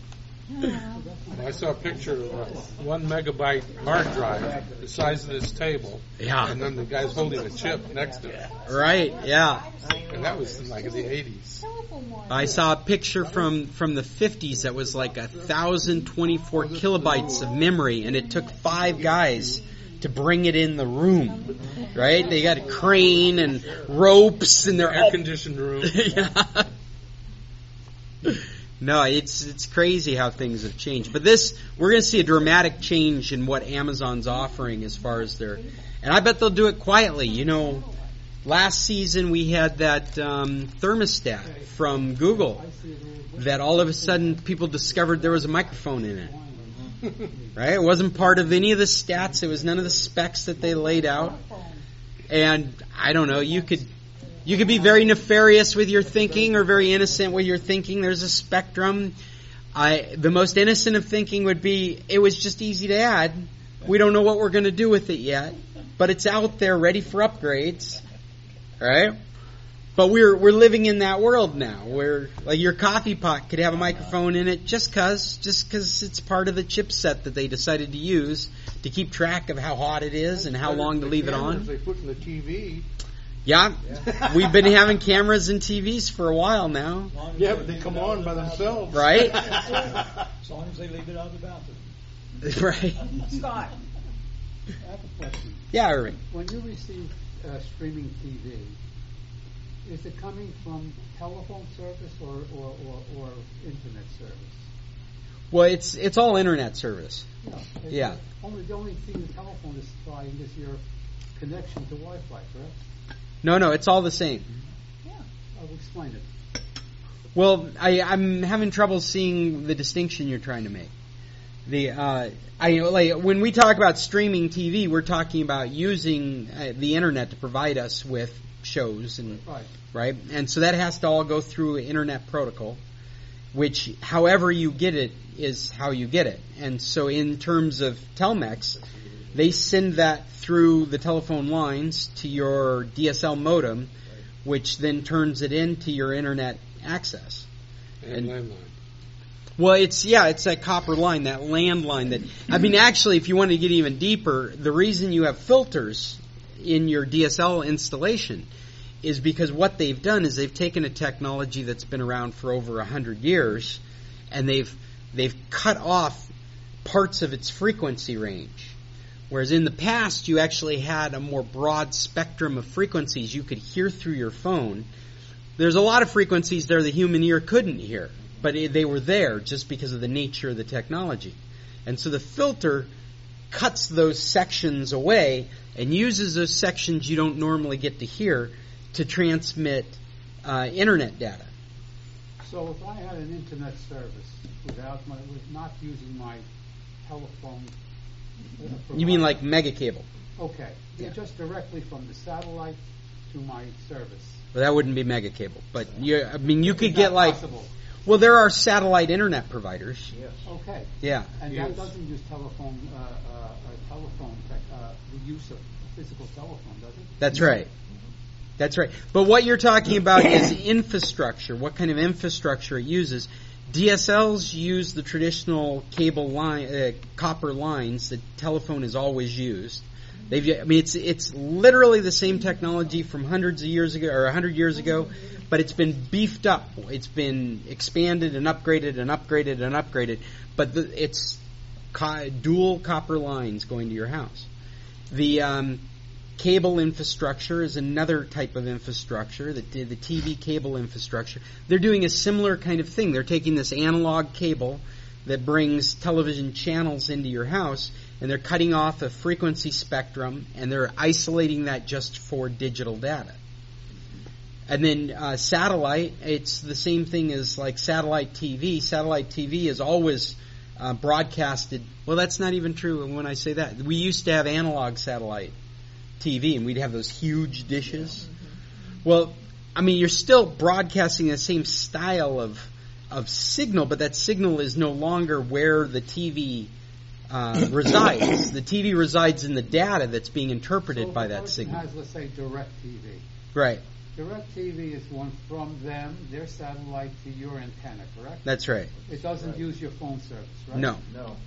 I saw a picture of a 1 megabyte hard drive the size of this table. Yeah. And then the guy's holding a chip next to it. Right, yeah. And that was like in the 80s. I saw a picture from the 50s that was like 1,024 kilobytes of memory, and it took 5 guys to bring it in the room. Right? They got a crane and ropes, and they're air-conditioned room. Yeah. No, it's crazy how things have changed. But we're going to see a dramatic change in what Amazon's offering as far as and I bet they'll do it quietly. Last season we had that thermostat from Google that all of a sudden people discovered there was a microphone in it. Right? It wasn't part of any of the stats. It was none of the specs that they laid out. And I don't know, you could be very nefarious with your thinking or very innocent with your thinking. There's a spectrum. The most innocent of thinking would be, it was just easy to add. We don't know what we're going to do with it yet. but it's out there ready for upgrades, right? But we're living in that world now, where like your coffee pot could have a microphone in it just 'cause it's part of the chipset that they decided to use to keep track of how hot it is and how long to leave it on. They put in the TV. Yeah, we've been having cameras and TVs for a while now. Yeah, but they come on by themselves. Right? As long as they leave it out of the bathroom. Right. Scott. I have a question. Yeah, Irving. When you receive streaming TV, is it coming from telephone service or internet service? Well, it's all internet service. Yeah. The only thing the telephone is supplying is your connection to Wi-Fi, correct? No, it's all the same. Yeah. I'll explain it. Well, I'm having trouble seeing the distinction you're trying to make. When we talk about streaming TV, we're talking about using the internet to provide us with shows and right, and so that has to all go through internet protocol, which however you get it is how you get it. And so in terms of Telmex, they send that through the telephone lines to your DSL modem, which then turns it into your internet access. And landline. Well, it's that copper line, that landline actually, if you want to get even deeper, the reason you have filters in your DSL installation is because what they've done is they've taken a technology that's been around for over 100 years and they've cut off parts of its frequency range. Whereas in the past, you actually had a more broad spectrum of frequencies you could hear through your phone. There's a lot of frequencies there the human ear couldn't hear, but they were there just because of the nature of the technology. And so the filter cuts those sections away and uses those sections you don't normally get to hear to transmit internet data. So if I had an internet service with not using my telephone... You mean like mega cable? Okay. Yeah. Just directly from the satellite to my service. Well, that wouldn't be mega cable, but you could get like... Possible. Well, there are satellite internet providers. Yes. Okay. Yeah. And that doesn't use the use of physical telephone, does it? That's right. That's right. But what you're talking about is infrastructure. What kind of infrastructure it uses? DSLs use the traditional cable line, copper lines that telephone has always used. It's literally the same technology from hundreds of years ago or 100 years ago, but it's been beefed up. It's been expanded and upgraded and upgraded and upgraded. But it's dual copper lines going to your house. The cable infrastructure is another type of infrastructure, the TV cable infrastructure. They're doing a similar kind of thing. They're taking this analog cable that brings television channels into your house, and they're cutting off a frequency spectrum, and they're isolating that just for digital data. And then satellite, it's the same thing as like satellite TV. Satellite TV is always broadcasted. Well, that's not even true when I say that. We used to have analog satellite TV, and we'd have those huge dishes. Well, you're still broadcasting the same style of signal, but that signal is no longer where the TV resides. The TV resides in the data that's being interpreted by that signal. Has, let's say, direct TV. Right. Direct TV is one from them, their satellite to your antenna, correct? That's right. It doesn't use your phone service, right? No.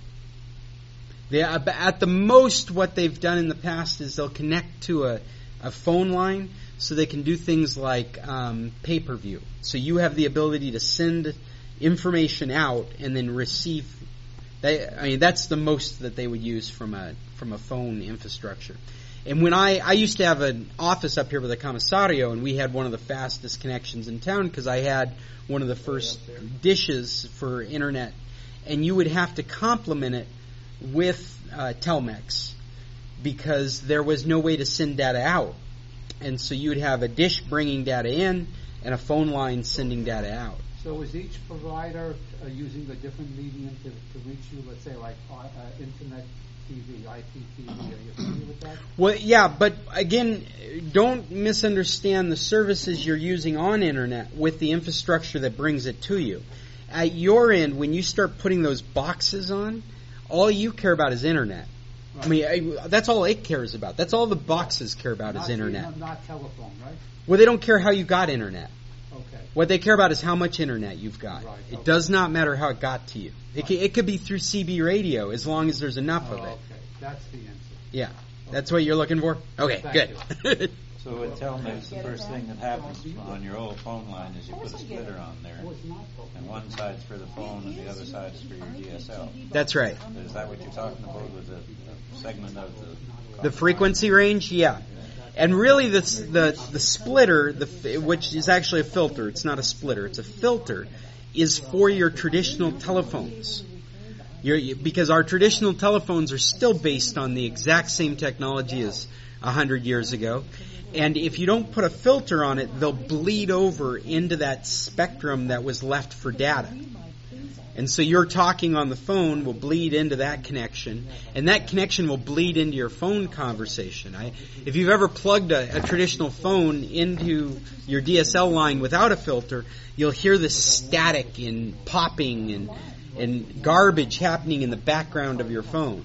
At the most, what they've done in the past is they'll connect to a phone line so they can do things like pay-per-view. So you have the ability to send information out and then receive. That's the most that they would use from a phone infrastructure. And when I used to have an office up here with a commissario, and we had one of the fastest connections in town because I had one of the first dishes for internet, and you would have to complement it with Telmex because there was no way to send data out. And so you would have a dish bringing data in and a phone line sending data out. So is each provider using a different medium to reach you, let's say like internet TV, IPTV? Are you familiar with that? Well, yeah, but again, don't misunderstand the services you're using on internet with the infrastructure that brings it to you. At your end, when you start putting those boxes on, all you care about is internet. I mean, that's all it cares about. That's all the boxes care about is internet. Not telephone, right? Well, they don't care how you got internet. Okay. What they care about is how much internet you've got. Right, It does not matter how it got to you. It could be through CB radio as long as there's enough of it. Okay, that's the answer. Yeah, that's what you're looking for? Okay, Thank good. So with Telmex, the first thing that happens on your old phone line is you put a splitter on there, and one side's for the phone and the other side is for your DSL. That's right. Is that what you're talking about with the segment of The frequency range? Yeah. And really the splitter, which is actually a filter, it's not a splitter, it's a filter, is for your traditional telephones. Because our traditional telephones are still based on the exact same technology as 100 years ago. And if you don't put a filter on it, they'll bleed over into that spectrum that was left for data. And so your talking on the phone will bleed into that connection, and that connection will bleed into your phone conversation. If you've ever plugged a traditional phone into your DSL line without a filter, you'll hear the static and popping and garbage happening in the background of your phone.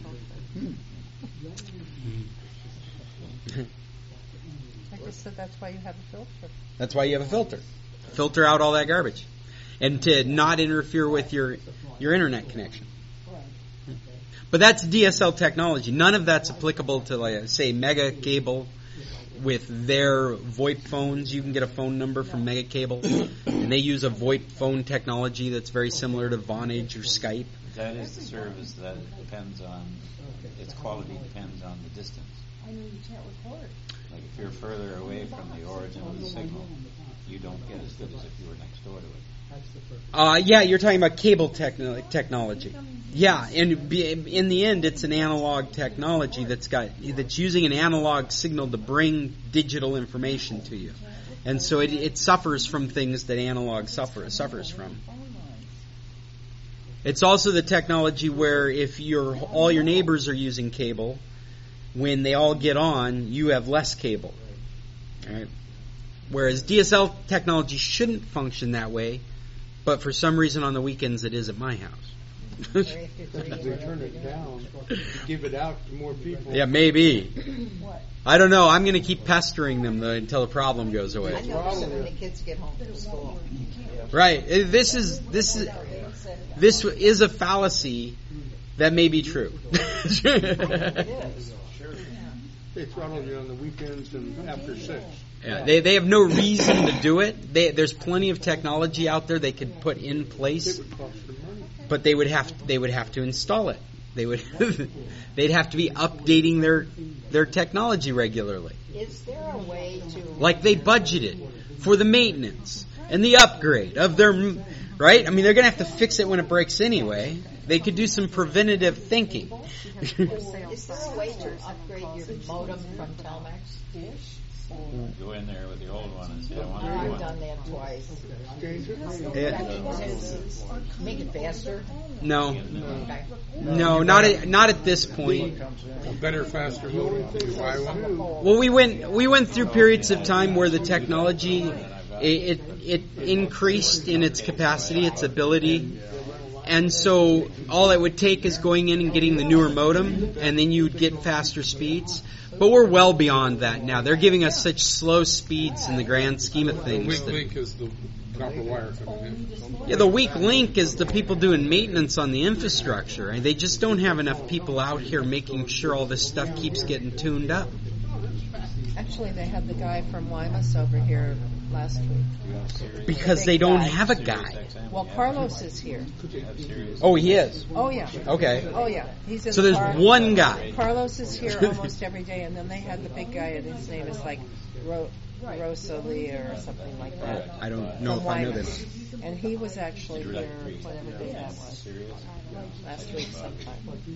So that's why you have a filter. That's why you have a filter. Filter out all that garbage. And to not interfere with your internet connection. But that's DSL technology. None of that's applicable to, like, say, Mega Cable with their VoIP phones. You can get a phone number from Mega Cable, and they use a VoIP phone technology that's very similar to Vonage or Skype. That is the service that depends on, its quality depends on the distance. I know you can't record. Like if you're further away from the origin of the signal, you don't get as good as if you were next door to it. Yeah, you're talking about cable technology. Yeah, and in the end, it's an analog technology that's using an analog signal to bring digital information to you, and so it suffers from things that analog suffers from. It's also the technology where if all your neighbors are using cable, when they all get on, you have less cable. Right? Whereas DSL technology shouldn't function that way, but for some reason on the weekends it is at my house. They turn it down to give it out to more people. Yeah, maybe. I don't know. I'm going to keep pestering them until the problem goes away. I notice it when the kids get home from school. Right. This is a fallacy that may be true. They throttle you on the weekends and after 6. Yeah, they have no reason to do it. There's plenty of technology out there they could put in place, but they would have to install it. They'd have to be updating their technology regularly. Is there a way to like they budgeted for the maintenance and the upgrade of their right? I mean, they're going to have to fix it when it breaks anyway. They could do some preventative thinking. Is there a way to upgrade your modem from Telmex? Go in there with the old one and say, I want I've done that twice. Make it faster? No, not at this point. A better, faster modem. Do you buy one? Well, we went through periods of time where the technology it increased in its capacity, its ability. And so all it would take is going in and getting the newer modem, and then you'd get faster speeds. But we're well beyond that now. They're giving us such slow speeds in the grand scheme of things. The weak link is the copper wire coming in. Yeah, the weak link is the people doing maintenance on the infrastructure. And they just don't have enough people out here making sure all this stuff keeps getting tuned up. Actually, they had the guy from Wymus over here last week. Because they don't have a guy. Well, Carlos is here. Oh, he is? Oh, yeah. Okay. Oh, yeah. He's in so there's one guy. Carlos is here almost every day, and then they had the big guy, and his name is like Rosalie or something like that. I don't know if I know this. And he was actually here whatever day that was. Last week sometime.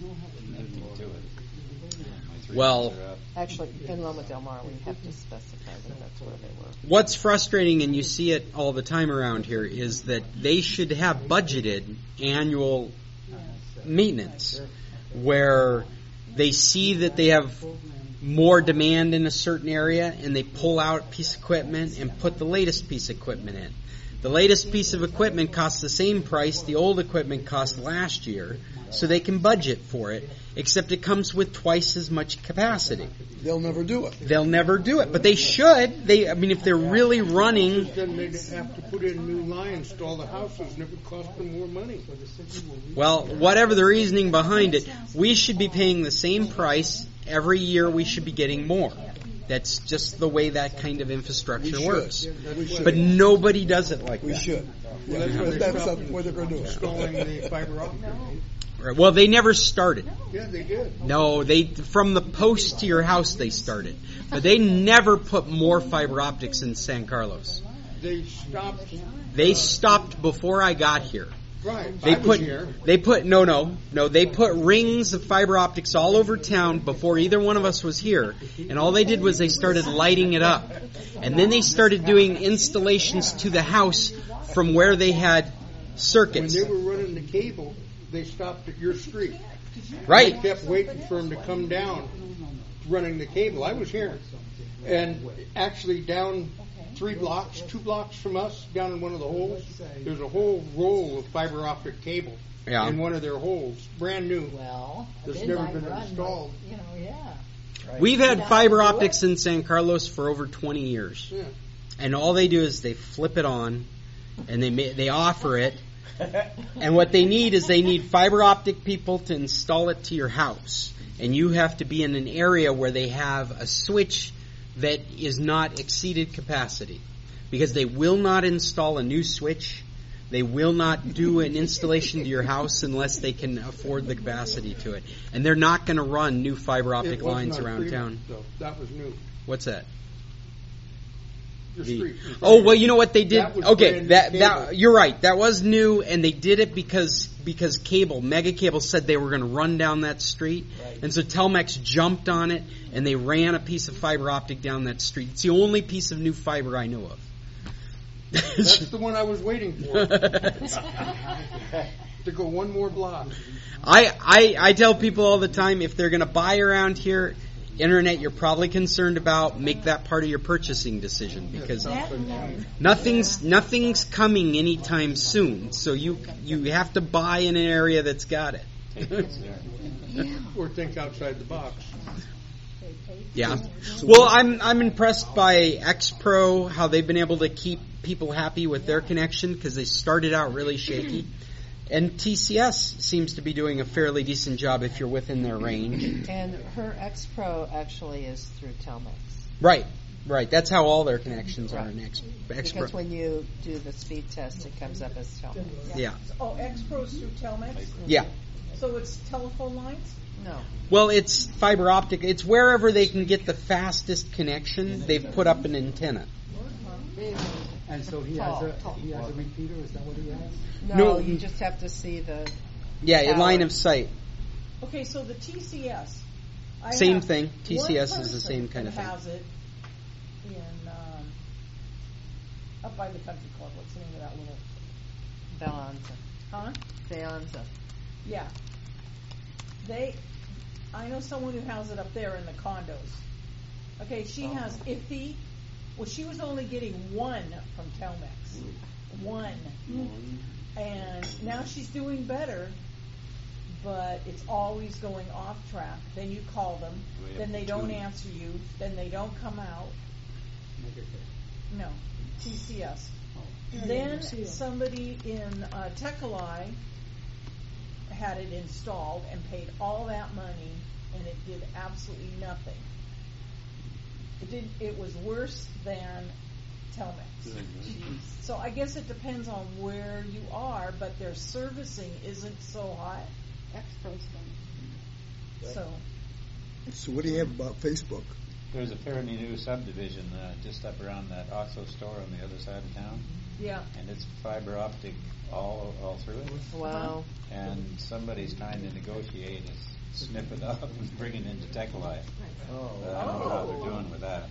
Well, actually, in Loma Del Mar, we have to specify that that's where they were. What's frustrating, and you see it all the time around here, is that they should have budgeted annual maintenance where they see that they have more demand in a certain area and they pull out a piece of equipment and put the latest piece of equipment in. The latest piece of equipment costs the same price the old equipment cost last year, so they can budget for it, except it comes with twice as much capacity. They'll never do it. They'll never do it, but they should. If they're really running... Then they'd have to put in new lines to all the houses, and it would cost them more money. Well, whatever the reasoning behind it, we should be paying the same price. Every year we should be getting more. That's just the way that kind of infrastructure works. We should. But nobody does it like that. We should. Well, that's what they're going to do. Installing the fiber optic. Right. Well, they never started. Yeah, they did. No, from the post to your house they started. But they never put more fiber optics in San Carlos. They stopped. They stopped before I got here. Right. They put rings of fiber optics all over town before either one of us was here, and all they did was they started lighting it up. And then they started doing installations to the house from where they had circuits. When they were running the cable, they stopped at your street. Right. They kept waiting for them to come down running the cable. I was here. And actually down 2 blocks from us, down in one of the holes, there's a whole roll of fiber optic cable in one of their holes, brand new. Well, that's never been installed. Right. We've had fiber optics in San Carlos for over 20 years, and all they do is they flip it on, and they offer it. And what they need is fiber optic people to install it to your house, and you have to be in an area where they have a switch that is not exceeded capacity, because they will not install a new switch. They will not do an installation to your house unless they can afford the capacity to it. And they're not going to run new fiber optic lines around town. Though. That was new. What's that? Your street. Oh, well, you know what they did? That you're right. That was new, and they did it because Mega Cable said they were going to run down that street. Right. And so Telmex jumped on it, and they ran a piece of fiber optic down that street. It's the only piece of new fiber I know of. That's the one I was waiting for. To go one more block. I tell people all the time, if they're going to buy around here, internet you're probably concerned about, make that part of your purchasing decision, because nothing's coming anytime soon. So you have to buy in an area that's got it. Or think outside the box. Yeah. Well, I'm impressed by XPro, how they've been able to keep people happy with their connection, because they started out really shaky. And TCS seems to be doing a fairly decent job if you're within their range. And her XPro actually is through Telmex. Right. That's how all their connections are in XPro. Because when you do the speed test, it comes up as Telmex. Yeah. Oh, XPro's through Telmex? Yeah. So it's telephone lines? No. Well, it's fiber optic. It's wherever they can get the fastest connection, they've put up an antenna. And so he has a repeater. Is that what he has? No, you just have to see the in line of sight. Okay, so the TCS. Same thing. TCS is the same kind of thing. Has it in up by the country club. What's the name of that little? Belanza. Huh? Belanza. Yeah. I know someone who has it up there in the condos. Okay, she has IFI. Well, she was only getting one from Telmex. One. And now she's doing better, but it's always going off track. Then you call them, then they don't answer you, then they don't come out. No, TCS. Then somebody in Tekalai had it installed and paid all that money, and it did absolutely nothing. It was worse than Telmex. So I guess it depends on where you are, but their servicing isn't so high. So what do you have about Facebook? There's a fairly new subdivision just up around that OXO store on the other side of town. Yeah. And it's fiber optic all through it. Wow. And somebody's trying to negotiate snip it up and bring it into Tekalai. I don't know how they're doing with that.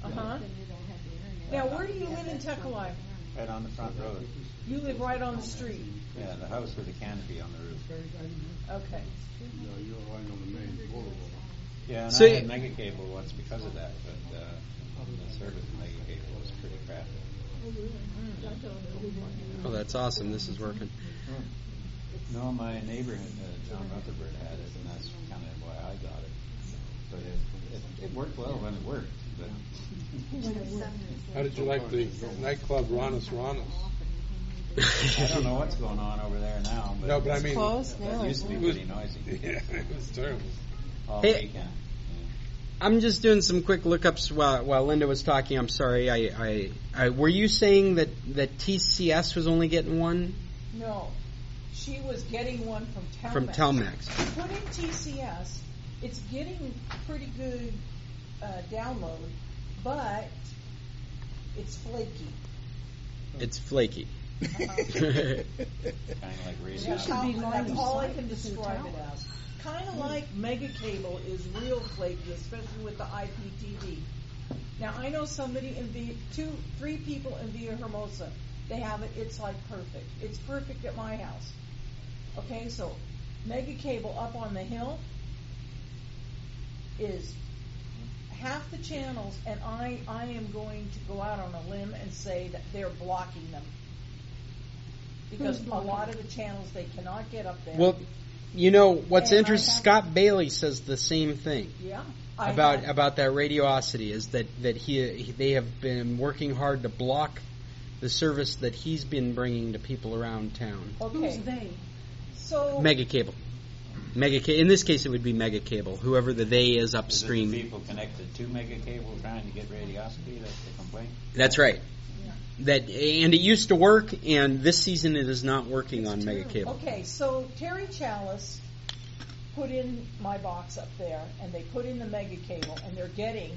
Now, where do you live in Tekalai? Right on the front road. You live right on the street? Yeah, the house with the canopy on the roof. Okay. You're right on the main boulevard. Yeah, and So I had Mega Cable once because of that, but the service of Mega Cable was pretty crappy. Oh, that's awesome. This is working. No, my neighbor, John Rutherford, had it, and that's kind of why I got it. But it worked well when it worked. But how did you like the nightclub Ronus? I don't know what's going on over there now. But no, but I mean, it used to be pretty noisy. Yeah, it was terrible. All Hey, weekend. I'm just doing some quick lookups while Linda was talking. I'm sorry. I were you saying that TCS was only getting one? No, she was getting one from Telmex. From Telmex. Put in TCS. It's getting pretty good download, but it's flaky. It's flaky. Kind of like radio. That's all I can describe it as. Kind of like Mega Cable is real flaky, especially with the IPTV. Now I know somebody in three people in Villahermosa. They have it. It's like perfect. It's perfect at my house. Okay, so Mega Cable up on the hill is half the channels, and I am going to go out on a limb and say that they're blocking them because a lot of the channels they cannot get up there. Well, you know what's interesting. Scott Bailey says the same thing. Yeah. About that Radiosity is that they have been working hard to block the service that he's been bringing to people around town. Okay. Who's they? So Mega Cable. In this case, it would be Mega Cable. Whoever the they is upstream. Is it the people connected to Mega Cable trying to get Radiosity that's the complaint? That's right. And it used to work, and this season it is not working on Mega Cable. Okay, so Terry Chalice put in my box up there, and they put in the Mega Cable, and they're getting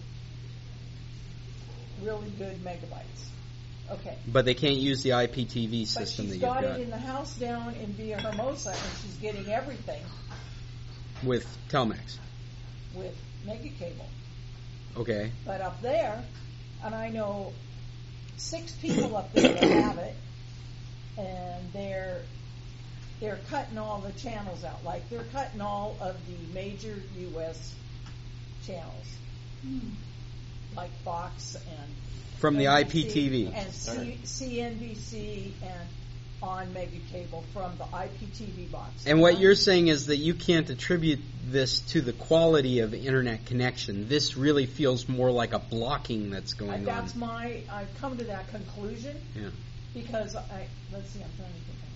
really good megabytes. Okay. But they can't use the IPTV system that you've got. But she's got it in the house down in Villahermosa, and she's getting everything with Telmex. With Mega Cable. Okay. But up there, and I know 6 people up there that have it, and they're cutting all the channels out. Like they're cutting all of the major U.S. channels, like Fox and from the NBC IPTV and CNBC and on Mega Cable from the IPTV box. And what you're saying is that you can't attribute this to the quality of internet connection. This really feels more like a blocking that's going on. I've come to that conclusion. Yeah. Because let's see, I'm trying to think.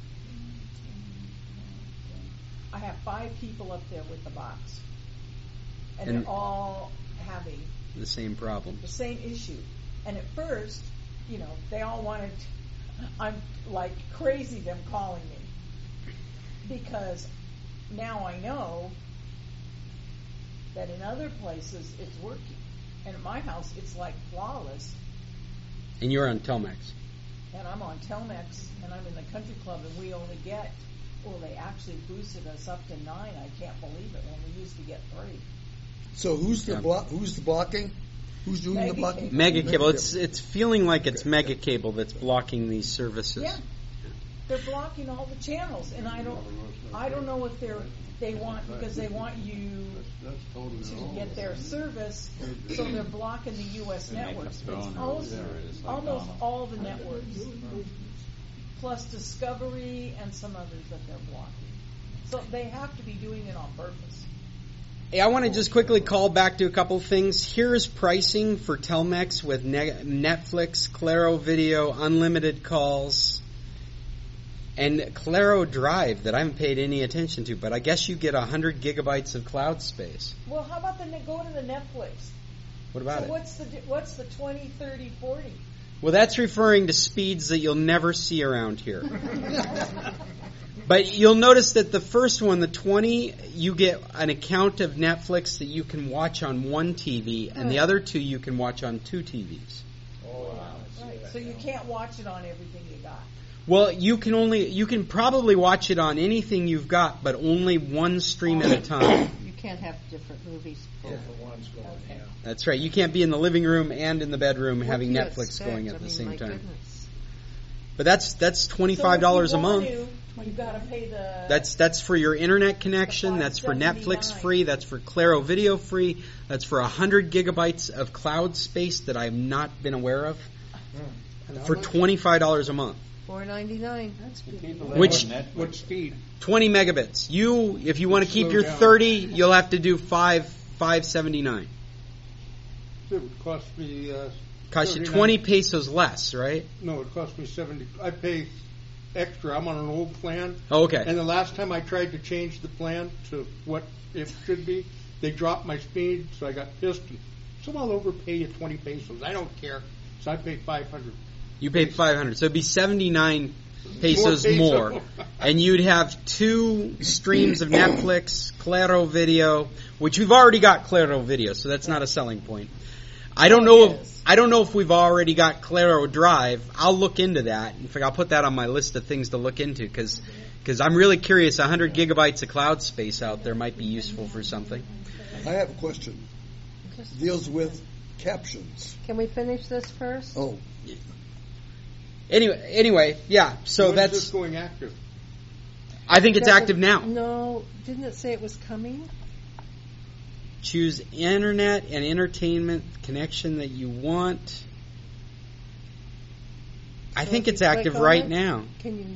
I have 5 people up there with the box, and they're all having the same problem, the same issue. And at first, they all wanted. I'm like crazy them calling me because now I know that in other places it's working, and at my house it's like flawless. And you're on Telmex. And I'm on Telmex, and I'm in the country club, and we only get. Well, they actually boosted us up to 9. I can't believe it. When we used to get 3. So who's the blocking? Who's doing the blocking? Mega Cable. It's feeling like it's Mega Cable that's blocking these services. Yeah, they're blocking all the channels, and I don't know if they want because they want you to get their service, so they're blocking the U.S. networks. It's almost all the networks, plus Discovery and some others that they're blocking. So they have to be doing it on purpose. Hey, I want to just quickly call back to a couple of things. Here's pricing for Telmex with Netflix, Claro Video, unlimited calls, and Claro Drive that I haven't paid any attention to, but I guess you get 100 gigabytes of cloud space. Well, how about go to the Netflix? What about it? What's the 20, 30, 40? Well, that's referring to speeds that you'll never see around here. But you'll notice that the first one, the 20, you get an account of Netflix that you can watch on one TV, and the other 2 you can watch on 2 TVs. Oh, wow. Right. So you can't watch it on everything you got. Well, you can probably watch it on anything you've got, but only one stream at a time. You can't have different movies. Yeah. One's going, yeah. That's right. You can't be in the living room and in the bedroom having Netflix going at the same time. Goodness. But that's $25 a month. You've got to pay the. That's for your internet connection. That's for Netflix free. That's for Claro Video free. That's for 100 gigabytes of cloud space that I've not been aware of. for $25 a month. $4.99. That's good. Which What speed? 20 megabits. If you want to keep Slow your down. 30, you'll have to do $5.79. It would cost me. Cost you 39. 20 pesos less, right? No, it cost me 70. I pay extra. I'm on an old plan. Oh, okay. And the last time I tried to change the plan to what it should be, they dropped my speed, so I got pissed. So I'll overpay you 20 pesos. I don't care. So I paid 500. You paid 500, so it'd be 79 pesos More more, peso. and you'd have 2 streams of Netflix, Claro Video, which we've already got Claro Video, so that's not a selling point. I don't know if we've already got Claro Drive. I'll look into that. In fact, I'll put that on my list of things to look into because I'm really curious. 100 gigabytes of cloud space out there might be useful for something. I have a question. It deals with captions. Can we finish this first? Oh. Anyway, yeah. So When's that's. this going active? I think it's active now. No, didn't it say it was coming? Choose internet and entertainment connection that you want. I think it's active right now. Can you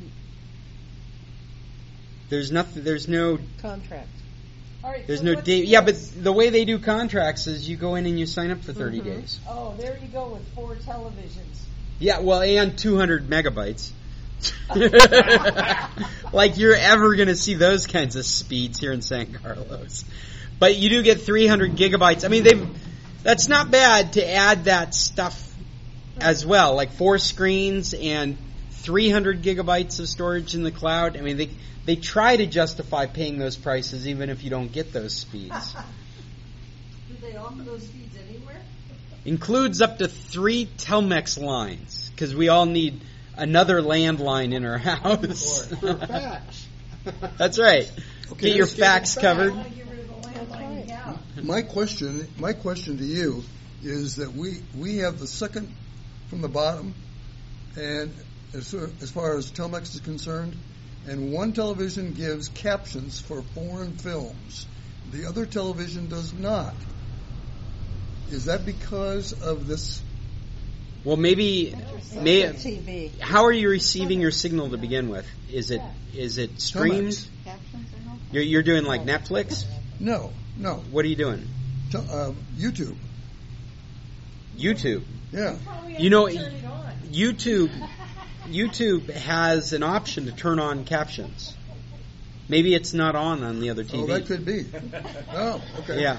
There's nothing. There's no. contract? All right, There's so no what's date. Yeah, but this? the way they do contracts is you go in and you sign up for 30 days. Oh, there you go with 4 televisions. Yeah, well, and 200 megabytes. Like you're ever going to see those kinds of speeds here in San Carlos. But you do get 300 gigabytes. I mean, that's not bad to add that stuff as well, like 4 screens and 300 gigabytes of storage in the cloud. I mean, they try to justify paying those prices even if you don't get those speeds. Do they offer those speeds anywhere? Includes up to 3 Telmex lines, because we all need another landline in our house. For fax. That's right. Okay, Get your let's get fax it covered. My question to you is that we have the second from the bottom, and as far as Telmex is concerned, and one television gives captions for foreign films. The other television does not. Is that because of this? Well, maybe. TV. How are you receiving your signal to begin with? Is it streamed? You're doing like Netflix? No. What are you doing? YouTube. YouTube. Yeah. You know, YouTube has an option to turn on captions. Maybe it's not on the other TV. Oh, that could be. Oh, okay. Yeah.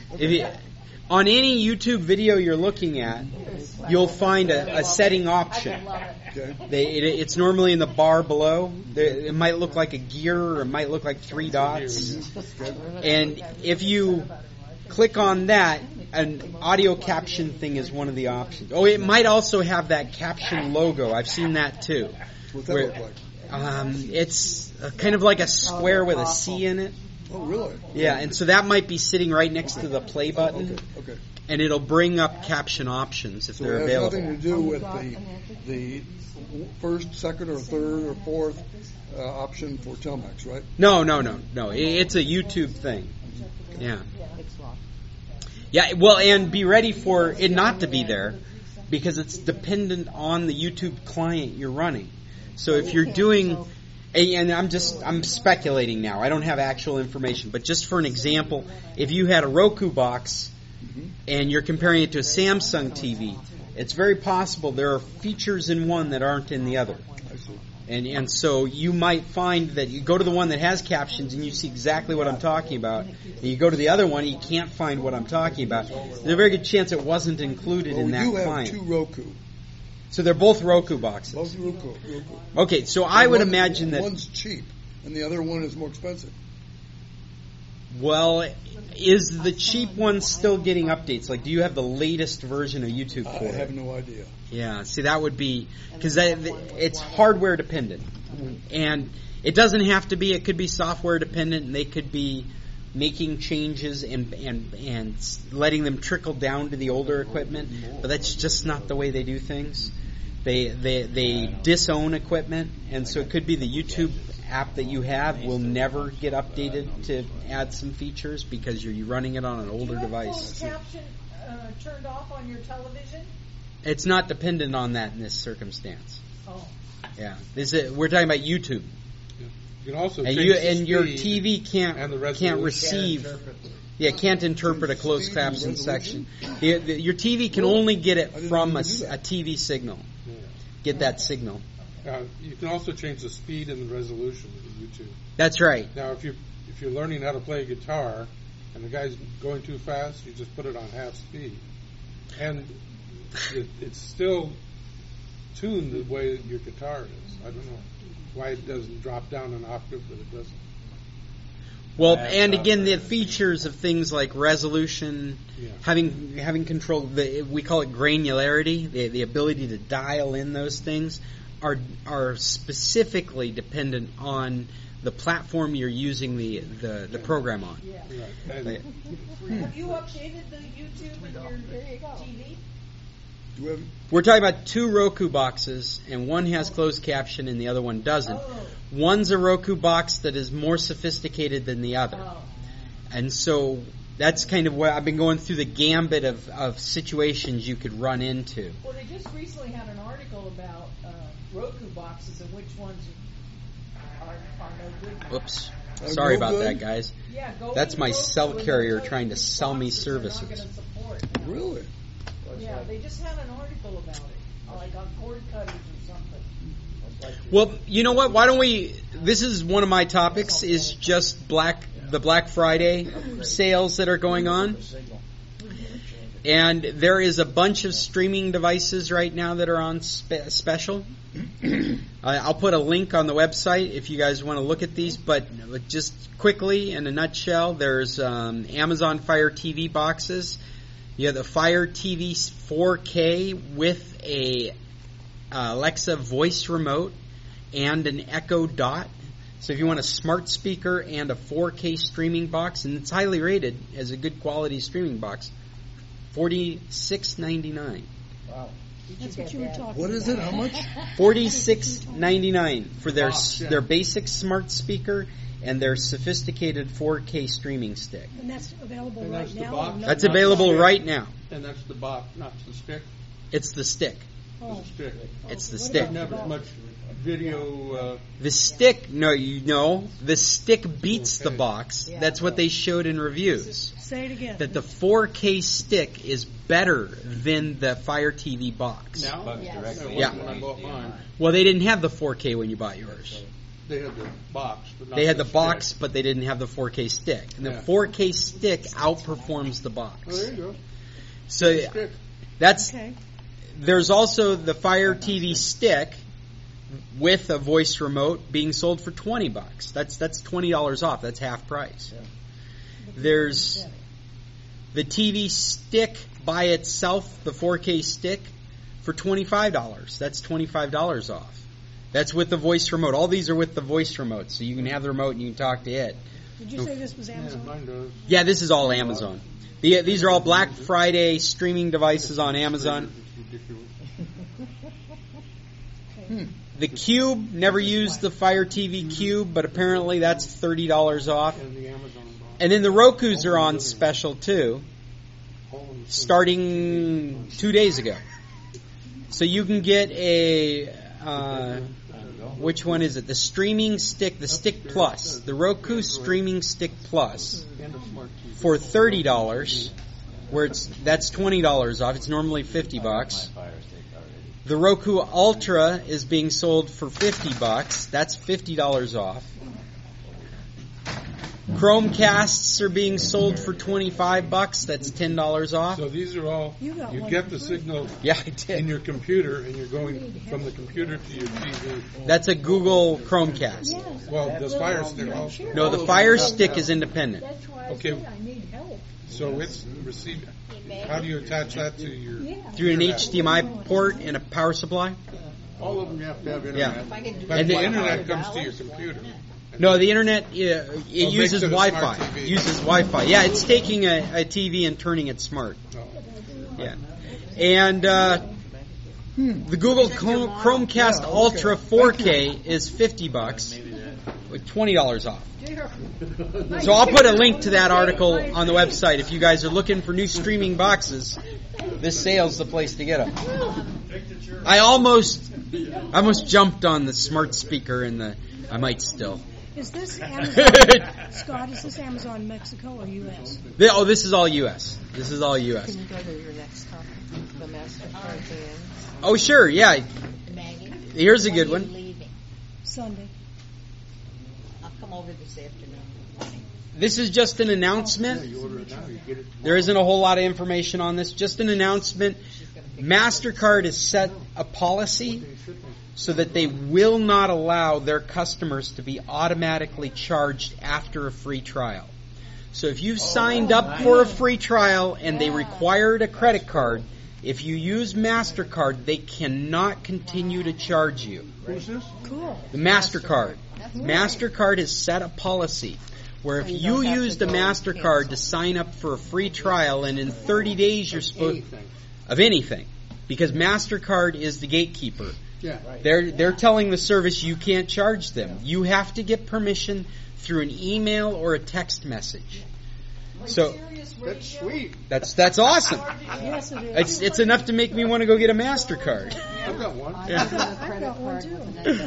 On any YouTube video you're looking at, you'll find a setting option. Okay. It's normally in the bar below. It might look like a gear, or it might look like 3 dots. And if you click on that, an audio caption thing is one of the options. Oh, it might also have that caption logo. I've seen that too. What's that look like? It's kind of like a square with a C in it. Oh, really? Yeah, and so that might be sitting right next to the play button. Okay. And it'll bring up caption options if they're it has available. nothing to do with the first, second, or third, or fourth option for Telmex, right? No. It's a YouTube thing. Yeah. Yeah, well, and be ready for it not to be there because it's dependent on the YouTube client you're running. So if you're doing, and I'm speculating now, I don't have actual information, but just for an example, if you had a Roku box and you're comparing it to a Samsung TV, it's very possible there are features in one that aren't in the other. I see. And so you might find that you go to the one that has captions and you see exactly what I'm talking about, and you go to the other one and you can't find what I'm talking about. There's a very good chance it wasn't included in that you have client. 2 Roku. So they're both Roku boxes. Both Roku. Okay, so I would imagine that. One's cheap and the other one is more expensive. Well, is the cheap one still getting updates? Like, do you have the latest version of YouTube for it? I have no idea. Yeah, see, that would be because it's hardware dependent, and it doesn't have to be. It could be software dependent, and they could be making changes and letting them trickle down to the older equipment. But that's just not the way they do things. They disown equipment, and so it could be the YouTube app that you have will never get updated to add some features because you're running it on an older device. Do you have closed caption turned off on your television? It's not dependent on that in this circumstance. Oh. Yeah. We're talking about YouTube. You can also and change your the speed TV can't receive. Can't interpret a closed caption section. Your TV can only get it from a TV signal. Get that signal. You can also change the speed and the resolution of YouTube. That's right. Now, if you're learning how to play a guitar and the guy's going too fast, you just put it on half speed, and it's still tuned the way your guitar is. I don't know why it doesn't drop down an octave, but it doesn't. Well, and again, the features of things like resolution, having control, we call it granularity, the ability to dial in those things, are specifically dependent on the platform you're using the program on. Yeah. Right. Have you updated the YouTube in your TV? We're talking about 2 Roku boxes, and one has closed caption and the other one doesn't. Oh. One's a Roku box that is more sophisticated than the other. Oh. And so that's kind of what I've been going through the gambit of situations you could run into. Well, they just recently had an article about Roku boxes and which ones are no good. Oops. Sorry about that, guys. Yeah, that's my cell carrier trying to sell me services. Really? Yeah, they just had an article about it, like on cord cutters or something. Well, you know what? Why don't we? This is one of my topics. Is just the Black Friday sales that are going on, and there is a bunch of streaming devices right now that are on special. I'll put a link on the website if you guys want to look at these. But just quickly, in a nutshell, there's Amazon Fire TV boxes. You have the Fire TV 4K with a Alexa voice remote and an Echo Dot. So if you want a smart speaker and a 4K streaming box, and it's highly rated as a good quality streaming box, $46.99. Wow. That's what you were talking about. What is it? How much? $46.99 for their basic smart speaker and their sophisticated 4K streaming stick. And that's available And right that's the now? box? That's available right now. And that's the box, not the stick? It's the stick. Oh. It's the stick. It's the What stick. about Never as much video. The stick, the stick beats the box. Yeah. That's what they showed in reviews. Say it again. That the 4K stick is better than the Fire TV box. Now? Yes. Yeah. When I bought mine, Well, they didn't have the 4K when you bought yours. they had the box. But not They had the stick. box, but they didn't have the 4K stick. And the Yeah. 4K stick outperforms the Oh, box. there you go. So Stick. that's Okay. there's also the Fire TV stick with a voice remote being sold for $20. That's $20 off. That's half price. There's the TV stick by itself, the 4K stick, for $25. That's $25 off. That's with the voice remote. All these are with the voice remote, so you can have the remote and you can talk to it. Did you say this was Yeah, Amazon? mine does. Yeah, this is all Amazon. These are all Black Friday streaming devices on Amazon. It's ridiculous. The Cube, never used the Fire TV Cube, but apparently that's $30 off. And the Amazon box. And then the Rokus are on special too, starting 2 days ago. So you can get a, which one is it? The Streaming Stick, the Stick Plus, the Roku Streaming Stick Plus And a smart TV. for $30, where that's $20 off. It's normally $50. Fire stick already. The Roku Ultra is being sold for $50. That's $50 off. Chromecasts are being sold for $25. That's $10 off. So these are all, You got you one get for the free. signal Yeah, I in did. your computer, and you're going from the computer to your TV. That's a Google Chromecast. Yes. Well, the Fire Stick also. No, the Fire Stick is independent. That's why I Okay. said I need help. So it's receiving. How do you attach that to your? Through an HDMI port and a power supply? All of them you have to have Yeah. internet. But And the the- internet comes to your computer. No, the internet, it makes uses it a smart Wi-Fi. TV. Uses Wi-Fi. Yeah, it's taking a TV and turning it smart. No. Yeah. And the Google Chromecast Ultra 4K is $50 with $20 off. So I'll put a link to that article on the website if you guys are looking for new streaming boxes. this sale's the place to get them. I almost jumped on the smart speaker and I might still. Is this Amazon, Scott, is this Amazon Mexico or U.S.? This is all U.S. This is all U.S. Can you go to your next topic? The MasterCard van. Oh, sure, yeah. Here's a good one. Sunday. I'll come over this afternoon. This is just an announcement. There isn't a whole lot of information on this. Just an announcement. MasterCard has set a policy so that they will not allow their customers to be automatically charged after a free trial. So if you've signed up for a free trial and they required a credit card, if you use MasterCard, they cannot continue to charge you. Who's this? Cool. The MasterCard. MasterCard has set a policy where if you used a MasterCard to sign up for a free trial and in 30 days you're supposed of anything, because MasterCard is the gatekeeper. Yeah. They're telling the service you can't charge them. You have to get permission through an email or a text message. So that's sweet. That's awesome. Yes, it is. It's enough to make me want to go get a MasterCard. I've got one. I've got one too.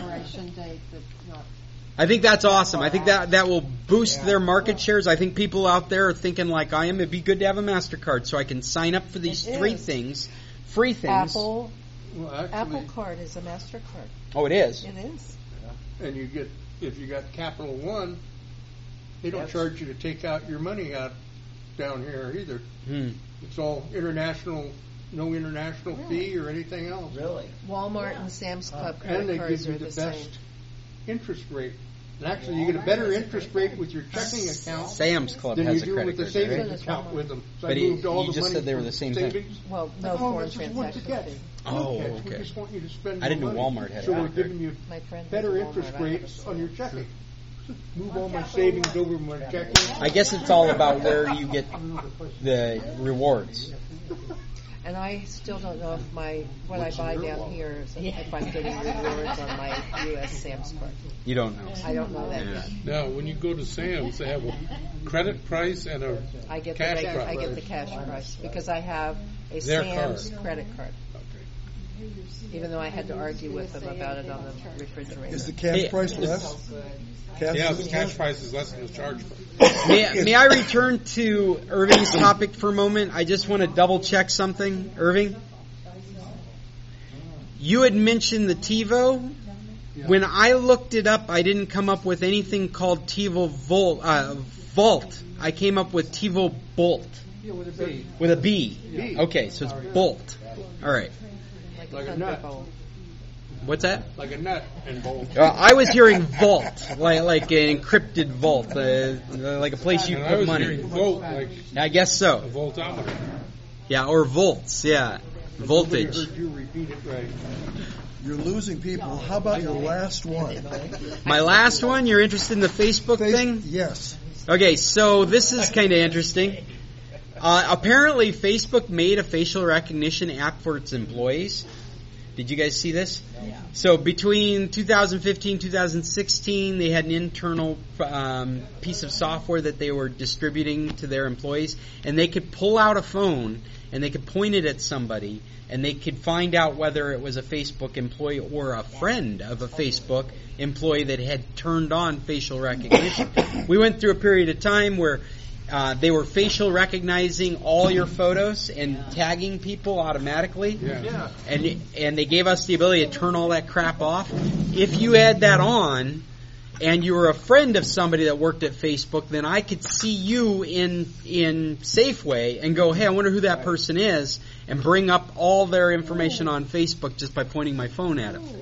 I think that's awesome. I think that will boost their market shares. I think people out there are thinking like I am. It'd be good to have a MasterCard so I can sign up for these free things. Apple. Well, actually, Apple Card is a MasterCard. Oh, it is? It is. And you get, if you got Capital One, they don't charge you to take out your money out down here either. It's all international, no international fee or anything else. Really? Walmart and Sam's Club And they credit give cards you are the the best same. interest rate. And actually, you get a better interest rate with your checking account Sam's Club than has you a do credit with the card, savings right? account with them. So But I moved all you the just money said they were from the same thing. savings. Well, no Oh, foreign this is what you transaction get. fee. Oh, We okay. just want you to spend I didn't more know money. Walmart had So it. we're giving you My friend has better a Walmart. interest I have rates a on your checking. Move all my savings over my checking. I guess it's all about where you get the rewards. And I still don't know if what I buy down here, if I'm getting rewards on my U.S. Sam's card. You don't know. I don't know that Yeah. yet. Now, when you go to Sam's, they have a credit price and a I get cash the price. I get the cash price because I have a Their Sam's card. credit card. Okay. Even though I had to argue with them about it on the refrigerator. Is the cash price less? Yeah, the cash price is less than the charge price. May I return to Irving's topic for a moment? I just want to double check something. Irving? You had mentioned the TiVo. When I looked it up, I didn't come up with anything called TiVo Vault. I came up with TiVo Bolt. Yeah, with a B. With a B. B. Okay, so it's Bolt. All right. Like a nut. What's that? Like a nut and bolt. I was hearing vault, like an encrypted vault, like a place you And I put was money. hearing volt, like I guess a so. voltometer. Yeah, or volts. Yeah, voltage. Nobody heard you repeat it right. You're losing people. How about your last one? My last one. You're interested in the Facebook thing? Yes. Okay, so this is kind of interesting. Apparently, Facebook made a facial recognition app for its employees. Did you guys see this? Yeah. So between 2015 2016, they had an internal piece of software that they were distributing to their employees, and they could pull out a phone and they could point it at somebody, and they could find out whether it was a Facebook employee or a friend of a Facebook employee that had turned on facial recognition. We went through a period of time where they were facial recognizing all your photos and tagging people automatically. Yeah. And they gave us the ability to turn all that crap off. If you had that on and you were a friend of somebody that worked at Facebook, then I could see you in Safeway and go, hey, I wonder who that person is, and bring up all their information on Facebook just by pointing my phone at them.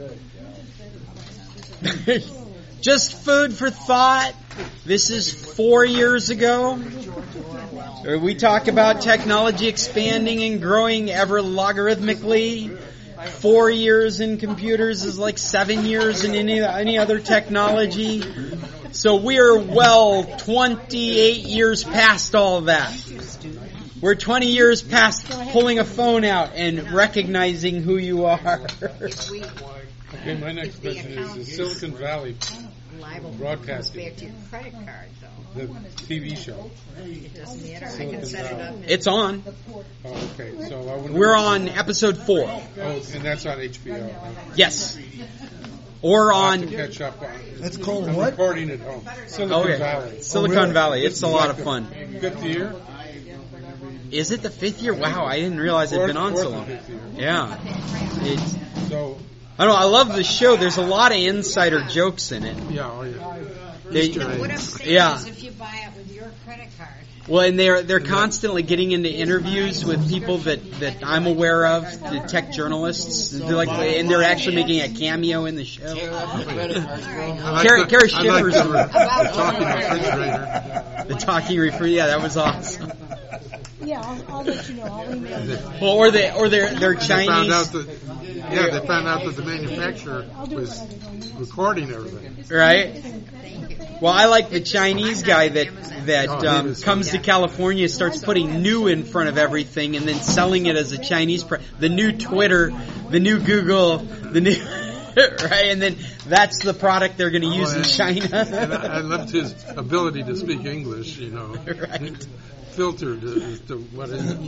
Just food for thought. This is 4 years ago. We talk about technology expanding and growing ever logarithmically. 4 years in computers is like 7 years in any other technology. So we're 28 years past all of that. We're 20 years past pulling a phone out and recognizing who you are. Okay, my next question is Silicon Valley liable broadcasting. back to your credit card, though. The TV show. It doesn't matter. I can set it up. It's on. Oh, okay. So I wouldn't. We're on episode 4. Oh, and that's on HBO. Huh? Yes. Or I'll on. have to catch up on. That's called I'm what? recording at home. Silicon Valley. Silicon Valley. It's a lot of fun. 5th year. Is it the 5th year? Wow, I didn't realize it'd been on so long. Yeah. It's. So. I don't know. I love the show. There's a lot of insider jokes in it. Yeah. Oh, yeah. What I'm saying is if you buy it with your credit card. Well, and they're constantly getting into interviews with people that I'm aware of, the tech journalists. They're like, and they're actually making a cameo in the show. Carrie Schiffers. Talking refrigerator. The talking refrigerator. Yeah, that was awesome. Yeah, I'll let you know. I'll email you. Well, or they're Chinese. They found out that the manufacturer was recording everything. Right. Well, I like the Chinese guy that comes to California, starts putting new in front of everything, and then selling it as a Chinese. The new Twitter, the new Google, the new right, and then that's the product they're going to use in China. And I loved his ability to speak English. Right. Filtered as to what is it.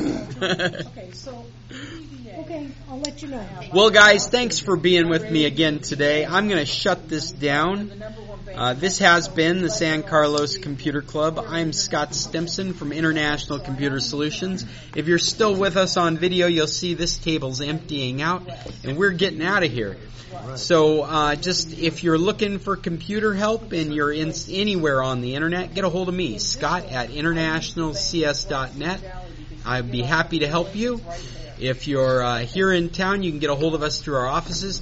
Okay, I'll let you know. Well, guys, thanks for being with me again today. I'm going to shut this down. This has been the San Carlos Computer Club. I'm Scott Stimson from International Computer Solutions. If you're still with us on video, you'll see this table's emptying out, and we're getting out of here. So just if you're looking for computer help and you're anywhere on the internet, get a hold of me, Scott at internationalcs.net. I'd be happy to help you. If you're here in town, you can get a hold of us through our offices,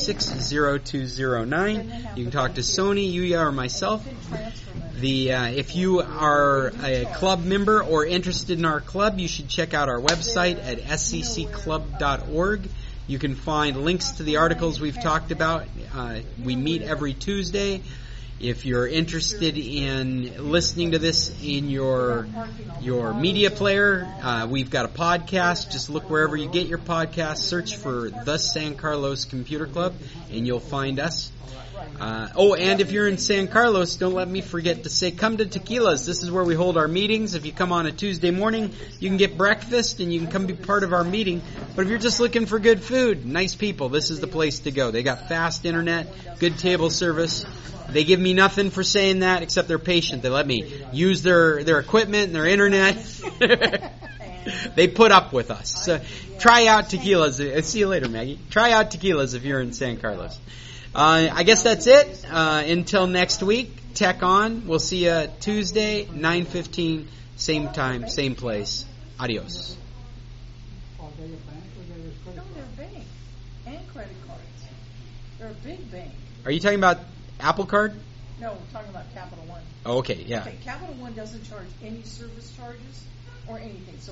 226-0209. You can talk to Sony, Yuya, or myself. If you are a club member or interested in our club, you should check out our website at scclub.org. You can find links to the articles we've talked about. We meet every Tuesday. If you're interested in listening to this in your media player, we've got a podcast. Just look wherever you get your podcast. Search for The San Carlos Computer Club, and you'll find us. And if you're in San Carlos, don't let me forget to say, come to Tequila's. This is where we hold our meetings. If you come on a Tuesday morning, you can get breakfast and you can come be part of our meeting. But if you're just looking for good food, nice people, this is the place to go. They got fast internet, good table service. They give me nothing for saying that except they're patient. They let me use their equipment and their internet. They put up with us. So try out Tequila's. See you later, Maggie. Try out Tequila's if you're in San Carlos. I guess that's it. Until next week, Tech On. We'll see you Tuesday, 9:15, same time, same place. Adios. No, they're bank and credit cards. They're a big bank. Are you talking about Apple Card? No, we're talking about Capital One. Oh, okay, yeah. Okay, Capital One doesn't charge any service charges or anything. So